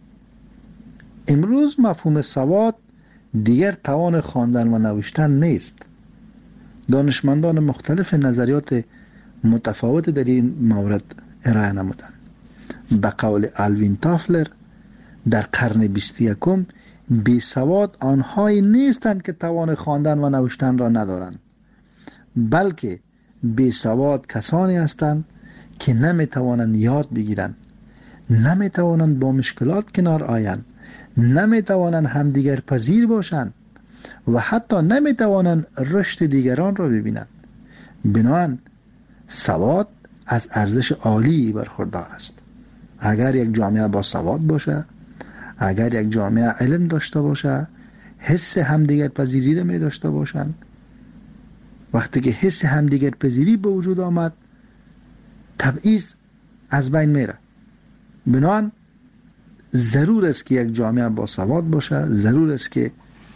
امروز مفهوم سواد دیگر توان خواندن و نوشتن نیست. دانشمندان مختلف نظریات متفاوت در این مورد ارائه نمودند. به قول الوین تافلر در قرن 21 بی سواد آنهایی نیستند که توان خواندن و نوشتن را ندارند، بلکه بی سواد کسانی هستند که نمیتوانند یاد بگیرند، نمیتوانند با مشکلات کنار آیند، نمیتوانند همدیگر پذیر باشند و حتی نمیتوانند رشد دیگران را ببینند. بنابراین سواد از ارزش عالی برخوردار است. اگر یک جامعه با سواد باشه، اگر یک جامعه علم داشته باشه، حس همدیگر پذیری را می داشته باشند، وقتی که حس همدیگر پذیری به وجود آمد، تبعیض از بین میره. بنابراین ضرور است که یک جامعه با سواد باشه، ضرور است که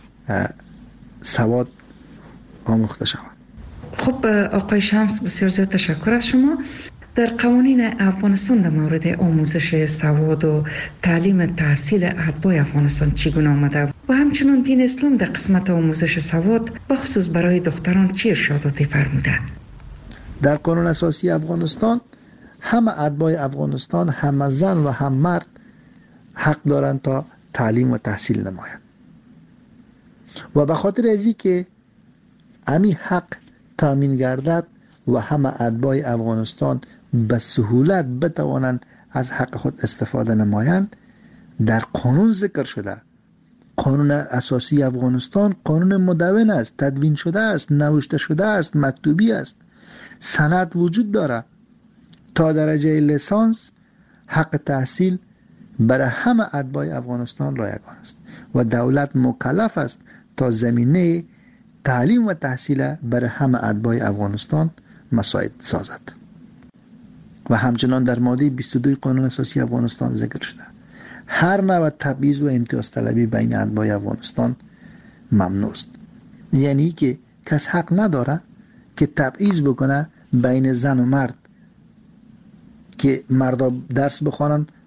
سواد آموخته شود. خب آقای شمس، بسیار زیاد تشکر از شما. در قوانین افغانستان در مورد آموزش سواد و تعلیم تحصیل اتباع افغانستان چگونه آمده و همچنان دین اسلام در قسمت آموزش سواد بخصوص برای دختران چه ارشاداتی فرموده؟ در قانون اساسی افغانستان همه اتباع افغانستان، هم زن و هم مرد حق دارند تا تعلیم و تحصیل نمایند و به خاطر ازی که امی حق تامین گردد و همه اتباع افغانستان به سهولت بتوانند از حق خود استفاده نمایند، در قانون ذکر شده. قانون اساسی افغانستان قانون مدون است، تدوین شده است، نوشته شده است، مکتوبی است، سند وجود داره. تا درجه لیسانس حق تحصیل برای همه اتباع افغانستان رایگان است و دولت مکلف است تا زمینه تعلیم و تحصیل برای همه اتباع افغانستان مساعد سازد. و همچنان در ماده 22 قانون اساسی افغانستان ذکر شده هر نوع تبعیض و امتیاز طلبی بین اتباع افغانستان ممنوع است. یعنی که کس حق نداره که تبعیض بکنه بین زن و مرد، که مردا درس بخوانن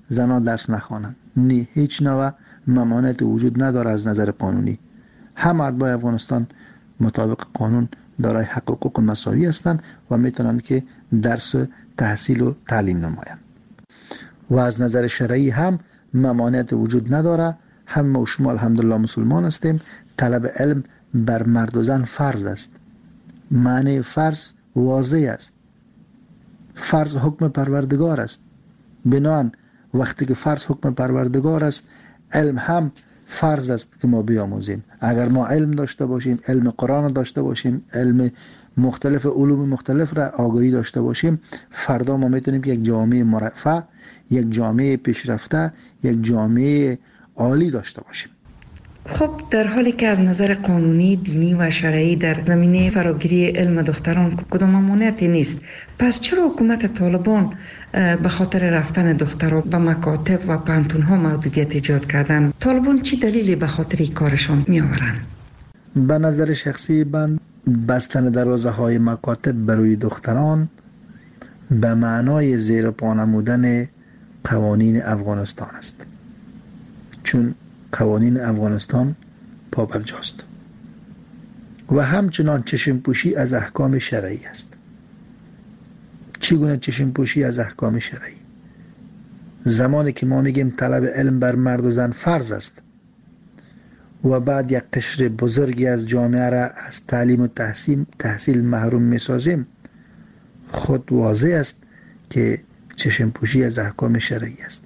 زنان درس نخوانند. نه، هیچ نوع ممانعت وجود نداره از نظر قانونی. همه اتباع افغانستان مطابق قانون دارای حق و حقوق مساوی هستند و میتونن که درس تحصیل و تعلیم نمایند. و از نظر شرعی هم ممانعت وجود نداره. همه و شما الحمدلله مسلمان هستیم. طلب علم بر مرد و زن فرض است. معنی فرض واضح است. فرض حکم پروردگار است. بنان وقتی که فرض حکم پروردگار است، علم هم فرض است که ما بیاموزیم. اگر ما علم داشته باشیم، علم قرآن داشته باشیم، علم مختلف علوم مختلف را آگاهی داشته باشیم، فردا ما میتونیم که یک جامعه مرفه، یک جامعه پیشرفته، یک جامعه عالی داشته باشیم. خب در حالی که از نظر قانونی، دینی و شرعی در زمینه فراگیری علم دختران کدام ممانعتی نیست، پس چرا حکومت طالبان به خاطر رفتن دخترها به مکاتب و پانتون‌ها محدودیت ایجاد کردن؟ طالبان چی دلیلی به خاطر این کارشان می آورند؟ به نظر شخصی من بستن دروازه های مکاتب برای دختران به معنای زیر پا نمودن قوانین افغانستان است، چون قوانین افغانستان پابرجاست و همچنان چشم پوشی از احکام شرعی است. چگونه چشم پوشی از احکام شرعی؟ زمانی که ما میگیم طلب علم بر مرد و زن فرض است و بعد یک قشر بزرگی از جامعه را از تعلیم و تحصیل محروم میسازیم، خود واضح است که چشم پوشی از احکام شرعی است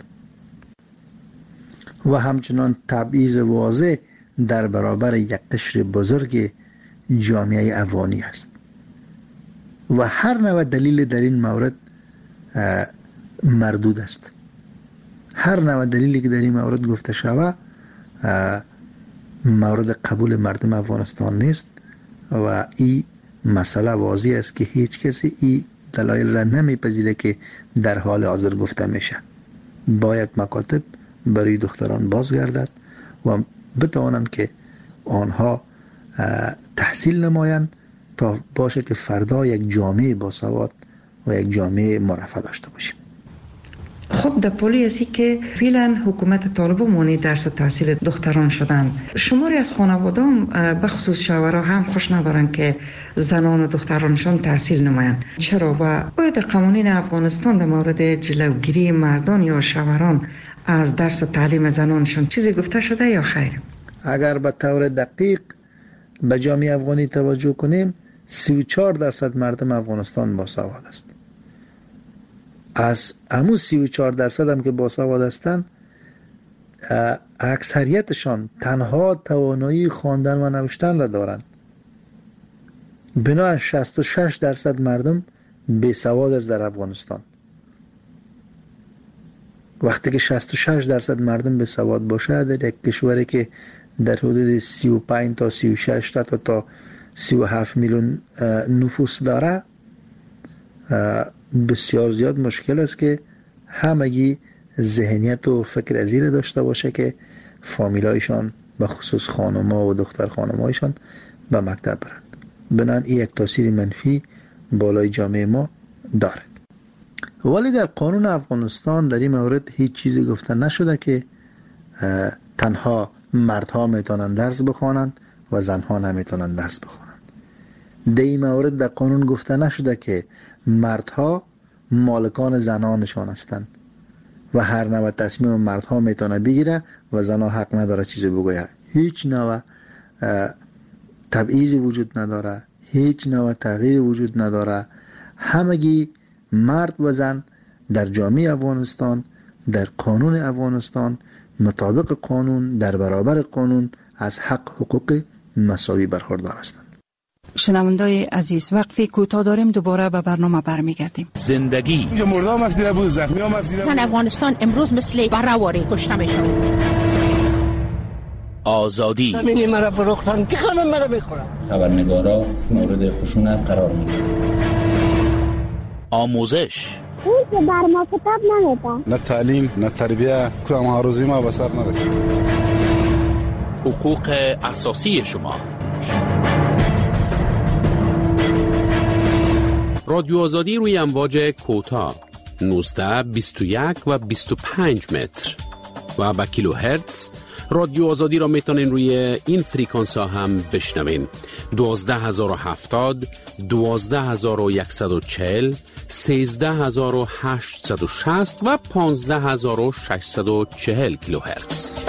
و همچنان تبعیض واضح در برابر یک قشر بزرگ جامعه افغانی است و هر نوع دلیل در این مورد مردود است. هر نوع دلیلی که در این مورد گفته شود مورد قبول مردم افغانستان نیست و این مسئله واضح است که هیچ کسی این دلایل را نمیپذیره که در حال حاضر گفته میشه. باید مکاتب برای دختران بازگردد و بتوانند که آنها تحصیل نمایند تا باشه که فردا یک جامعه باسواد و یک جامعه مرفه داشته باشیم. خب در پولی ازی که فعلا حکومت طالبان مانع درس تحصیل دختران شدن، شماری از خانوادان به خصوص شوهرها هم خوش ندارن که زنان و دخترانشان تحصیل نمایند. چرا و باید قوانین افغانستان در مورد جلوگیری مردان یا شوهران از درس و تعلیم زنانشان چیزی گفته شده یا خیر؟ اگر به طور دقیق به جامعه افغانی توجه کنیم، 34% مردم افغانستان باسواد است. از همون 34% هم که باسواد هستند، اکثریتشان تنها توانایی خواندن و نوشتن را دارند. بنابراین 66% مردم بیسواد است در افغانستان. وقتی که 66% مردم بیسواد باشه در یک کشوری که در حدود 35 تا 36 تا 37 میلیون نفوس داره، بسیار زیاد مشکل است که همگی ذهنیت و فکر ازیر داشته باشه که فامیلایشان به خصوص خانم‌ها و دختر خانم‌هایشان به مکتب برند. بنابراین این یک تاثیر منفی بالای جامعه ما داره. ولی در قانون افغانستان در این مورد هیچ چیزی گفته نشده که تنها مردها میتونن درس بخوانند و زنها نمیتونن درس بخوانند. در این مورد در قانون گفته نشده که مردها مالکان زنانشان هستند و هر نوع تصمیم مردها میتونه بگیره و زنها حق نداره چیزی بگوید. هیچ نوع تبعیضی وجود نداره، هیچ نوع تغییری وجود نداره. همگی مرد و زن در جامعه افغانستان، در قانون افغانستان، مطابق قانون، در برابر قانون از حق حقوق مساوی برخوردار هستند. شنوندای عزیز، وقفی کوتاه داریم، دوباره به برنامه برمیگردیم. زندگی مردم افسیده بود، زخمی هم افسیده بود. زن افغانستان امروز مثل برهواری کشته میشه. آزادی همینی مرا فروختن که همه مرا میخورن. خبرنگارا مورد خشونت قرار میگیرن. آموزش اون که بر ما کتاب نمیده. نه تعلیم، نه تربیه، کدام هاروزی ما به سر نرسید. حقوق اساسی شما. رادیو آزادی روی امواج کوتاه 19 21 و 25 متر و با کیلو هرتز رادیو آزادی را میتونین روی این فریکانس ها هم بشنوین. 12070 12140 13860 و 15640 کیلو هرتز.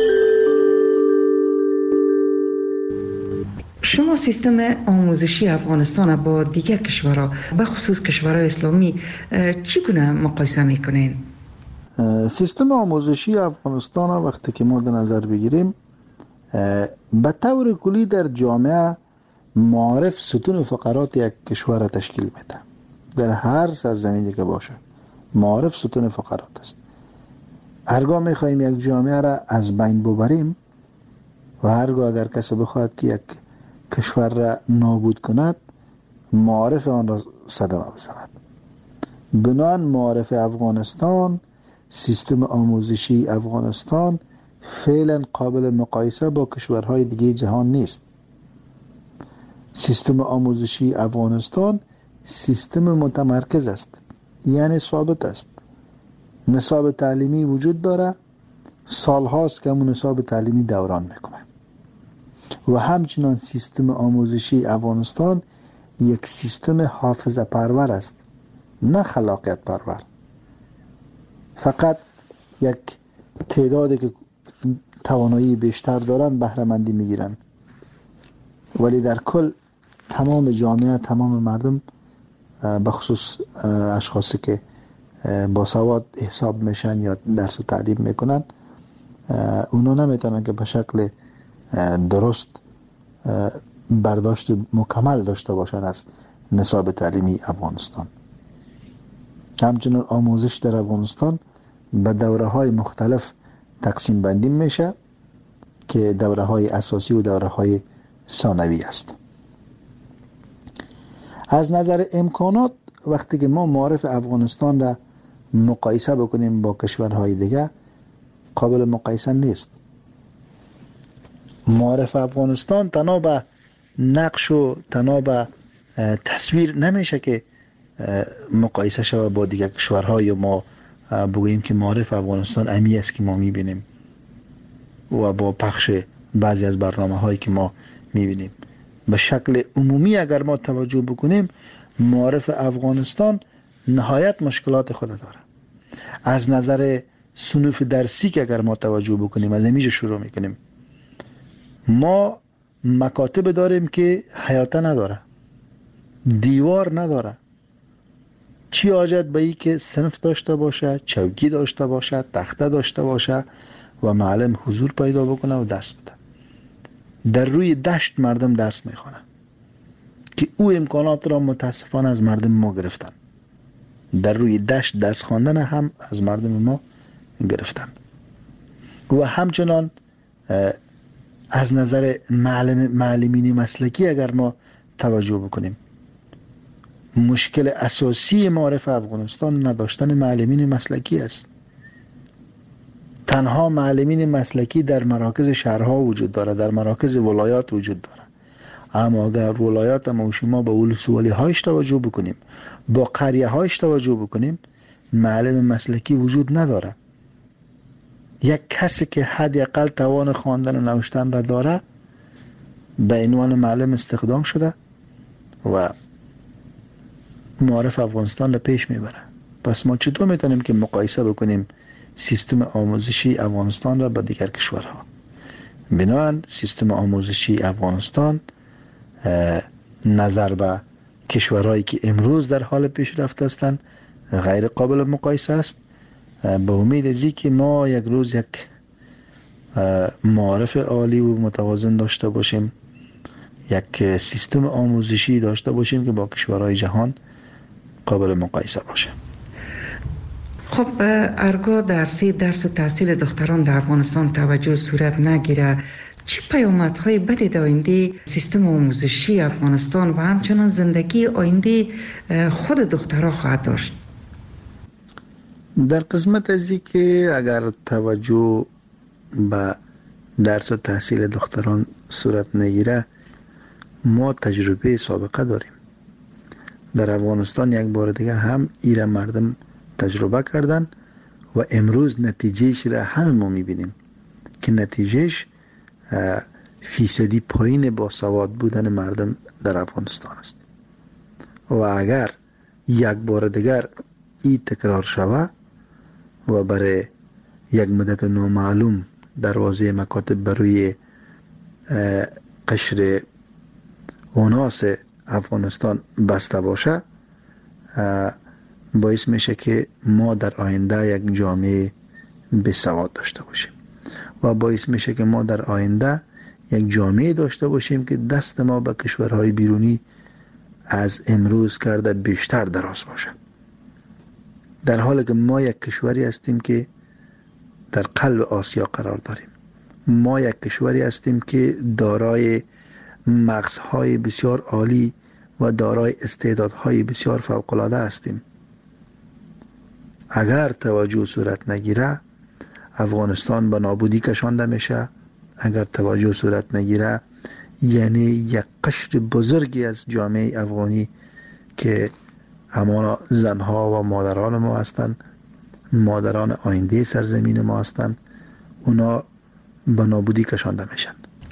شما سیستم آموزشی افغانستان با دیگر کشورها به خصوص کشورهای اسلامی چگونه مقایسه میکنین؟ سیستم آموزشی افغانستان وقتی که ما در نظر بگیریم به طور کلی در جامعه معارف ستون فقرات یک کشور را تشکیل میده. در هر سرزمینی که باشه معارف ستون فقرات است. هرگاه میخواهیم یک جامعه را از بین ببریم و هرگاه اگر کسی بخواهد که یک کشور را نابود کند معارف آن را صدمه بزند. بنابراین معارف افغانستان، سیستم آموزشی افغانستان فعلا قابل مقایسه با کشورهای دیگه جهان نیست. سیستم آموزشی افغانستان سیستم متمرکز است، یعنی ثابت است. نصاب تعلیمی وجود داره، سالهاست که همون نصاب تعلیمی دوران میکنه و همچنان سیستم آموزشی افغانستان یک سیستم حافظه پرور است، نه خلاقیت پرور. فقط یک تعدادی که توانایی بیشتر دارن بهره مندی میگیرن، ولی در کل تمام جامعه، تمام مردم به خصوص اشخاصی که با سواد حساب میشن یا درس و تعلیم میکنن اونا نمیتونن که به شکل درست برداشت مکمل داشته باشن از نصاب تعلیمی افغانستان. همچنین آموزش در افغانستان به دوره های مختلف تقسیم بندی میشه که دوره های اساسی و دوره های ثانوی است. از نظر امکانات وقتی که ما معارف افغانستان را مقایسه بکنیم با کشورهای دیگه قابل مقایسه نیست. معارف افغانستان تنها به نقش و تنها به تصویر نمیشه که مقایسه شود با دیگر کشورها یا ما بگوییم که معارف افغانستان امی است که ما میبینیم و با پخش بعضی از برنامه هایی که ما میبینیم. به شکل عمومی اگر ما توجه بکنیم معارف افغانستان نهایت مشکلات خود داره. از نظر صنوف درسی که اگر ما توجه بکنیم از همیشه شروع میکنیم، ما مکاتب داریم که حیاته نداره، دیوار نداره. چی حاجت به ای که صنف داشته باشه، چوکی داشته باشه، تخته داشته باشه و معلم حضور پیدا بکنه و درس بده. در روی دشت مردم درس میخوانه که او امکانات را متاسفانه از مردم ما گرفتن. در روی دشت درس خواندن هم از مردم ما گرفتن. و همچنان از نظر معلمین مسلکی اگر ما توجه بکنیم، مشکل اساسی معارف افغانستان نداشتن معلمین مسلکی است. تنها معلمین مسلکی در مراکز شهرها وجود داره، در مراکز ولایات وجود داره. اما اگر ولایات ما و شما به ولسوالی هایش توجه بکنیم، با قریه هایش توجه بکنیم، معلم مسلکی وجود نداره. یک کسی که حداقل توان خواندن و نوشتن را داره به عنوان معلم استخدام شده و معارف افغانستان را پیش میبره. پس ما چطور میتونیم که مقایسه بکنیم سیستم آموزشی افغانستان را با دیگر کشورها؟ بنابراین سیستم آموزشی افغانستان نظر به کشورهایی که امروز در حال پیشرفت هستند غیر قابل مقایسه است. به امید ازی که ما یک روز یک معارف عالی و متوازن داشته باشیم، یک سیستم آموزشی داشته باشیم که با کشورهای جهان قابل مقایسه باشه. خب ارگاه درس و تحصیل دختران در افغانستان توجه صورت نگیره، چه پیامدهای بدی در آینده سیستم آموزشی افغانستان و همچنان زندگی آینده خود دخترها خواهد داشت؟ در قسمت ازی که اگر توجه به درس و تحصیل دختران صورت نگیره، ما تجربه سابقه داریم. در افغانستان یک بار دیگه هم ایره مردم تجربه کردن و امروز نتیجهش را همه ما میبینیم که نتیجهش فیصدی پایین باسواد بودن مردم در افغانستان است. و اگر یک بار دیگر این تکرار شود و برای یک مدت نامعلوم دروازه مکاتب بروی قشر اوناس افغانستان بسته باشه، باعث میشه که ما در آینده یک جامعه بسواد داشته باشیم و باعث میشه که ما در آینده یک جامعه داشته باشیم که دست ما به کشورهای بیرونی از امروز کرده بیشتر دراز باشه، در حالی که ما یک کشوری هستیم که در قلب آسیا قرار داریم. ما یک کشوری هستیم که دارای مغزهای بسیار عالی و دارای استعدادهای بسیار فوق‌العاده هستیم. اگر توجه صورت نگیره افغانستان به نابودی کشانده میشه. اگر توجه صورت نگیره یعنی یک قشر بزرگی از جامعه افغانی که همانا زنها و مادران ما هستند، مادران آینده سرزمین ما هستند، اونا به نابودی کشانده میشن.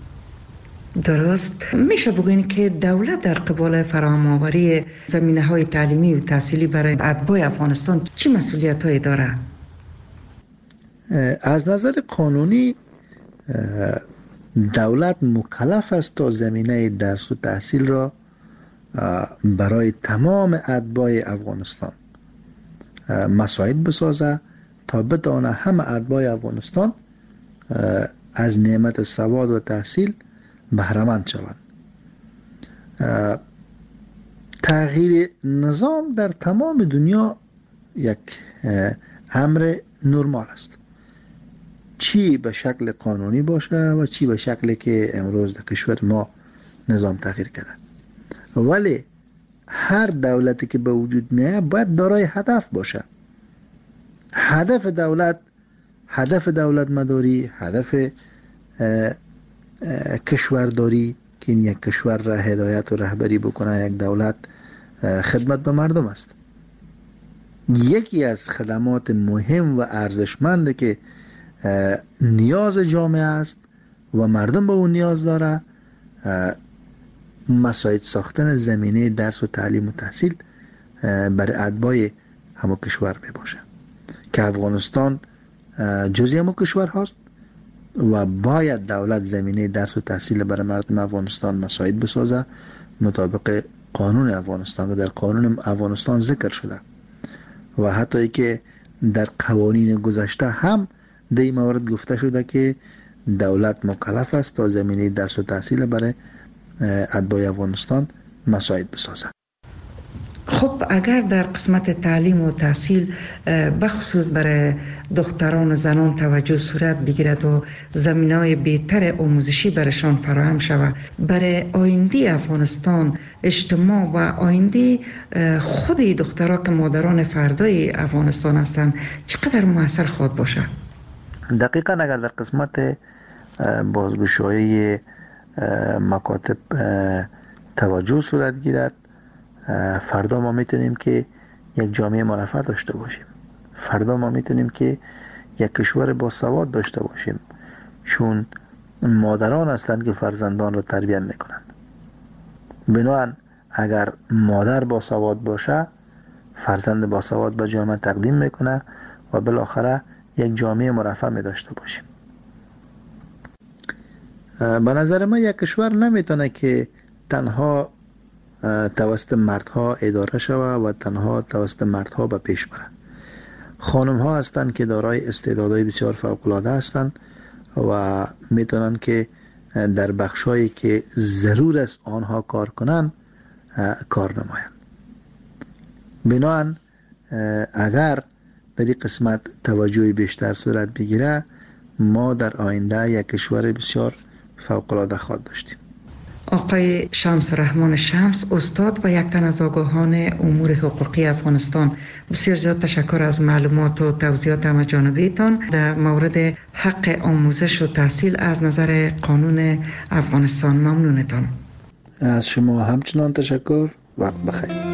درست میشه بگوین که دولت در قبال فراهم آوری زمینه‌های تعلیمی و تحصیلی برای اتباع افغانستان چه مسئولیت‌هایی داره؟ از نظر قانونی دولت مکلف است تا زمینه درس و تحصیل را برای تمام اتباع افغانستان مساعد بسازه تا بتوانه همه اتباع افغانستان از نعمت سواد و تحصیل بهره‌مند شوند. تغییر نظام در تمام دنیا یک امر نرمال است، چی به شکل قانونی باشه و چی به شکلی که امروز در کشور ما نظام تغییر کرده. ولی هر دولتی که به وجود میاد باید دارای هدف باشه. هدف دولت مداری، هدف کشورداری که این یک کشور را هدایت و رهبری بکنه، یک دولت خدمت به مردم است. یکی از خدمات مهم و ارزشمند که نیاز جامعه است و مردم به اون نیاز داره، مساعد ساختن زمینه درس و تعلیم و تحصیل برای اتباع همه کشور می باشه که افغانستان جزئی همه کشور هست و باید دولت زمینه درس و تحصیل برای مردم افغانستان مساعد بسازه مطابق قانون افغانستان که در قانون افغانستان ذکر شده و حتی ای که در قوانین گذشته هم در این مورد گفته شده که دولت مکلف است تا زمینه درس و تحصیل برای اتباع افغانستان مساعد بسازه. خب اگر در قسمت تعلیم و تحصیل بخصوص برای دختران و زنان توجه صورت بگیرد و زمینه‌های بهتر آموزشی برشان فراهم شود، برای آینده افغانستان، اجتماع و آینده خود دخترها که مادران فردای افغانستان هستند چقدر مؤثر خواهد باشه؟ دقیقاً اگر در قسمت بازگشایی مکاتب توجه صورت گیرد، فردا ما میتونیم که یک جامعه مرفه داشته باشیم. فردا ما میتونیم که یک کشور با سواد داشته باشیم، چون مادران هستند که فرزندان را تربیت میکنند. بنابراین اگر مادر با سواد باشه، فرزند با سواد به جامعه تقدیم میکنه و بالاخره یک جامعه مرفه می داشته باشیم. به نظر ما یک کشور نمیتونه که تنها توسط مردها اداره شود و تنها توسط مردها به پیش بره. خانم ها هستند که دارای استعدادهای بسیار فوق العاده هستند و میتونن که در بخشایی که ضرور است آنها کار کنند کار نمایند. بنابراین اگر در این قسمت توجه بیشتر صورت بگیره، ما در آینده یک کشور بسیار فوق العاده خواهد داشتیم. آقای شمس رحمان شمس، استاد و یک تن از آگاهان امور حقوقی افغانستان، بسیار زیاد تشکر از معلومات و توضیحات همه‌جانبه‌تان در مورد حق آموزش و تحصیل از نظر قانون افغانستان. ممنونتان. از شما همچنان تشکر. وقت بخیر.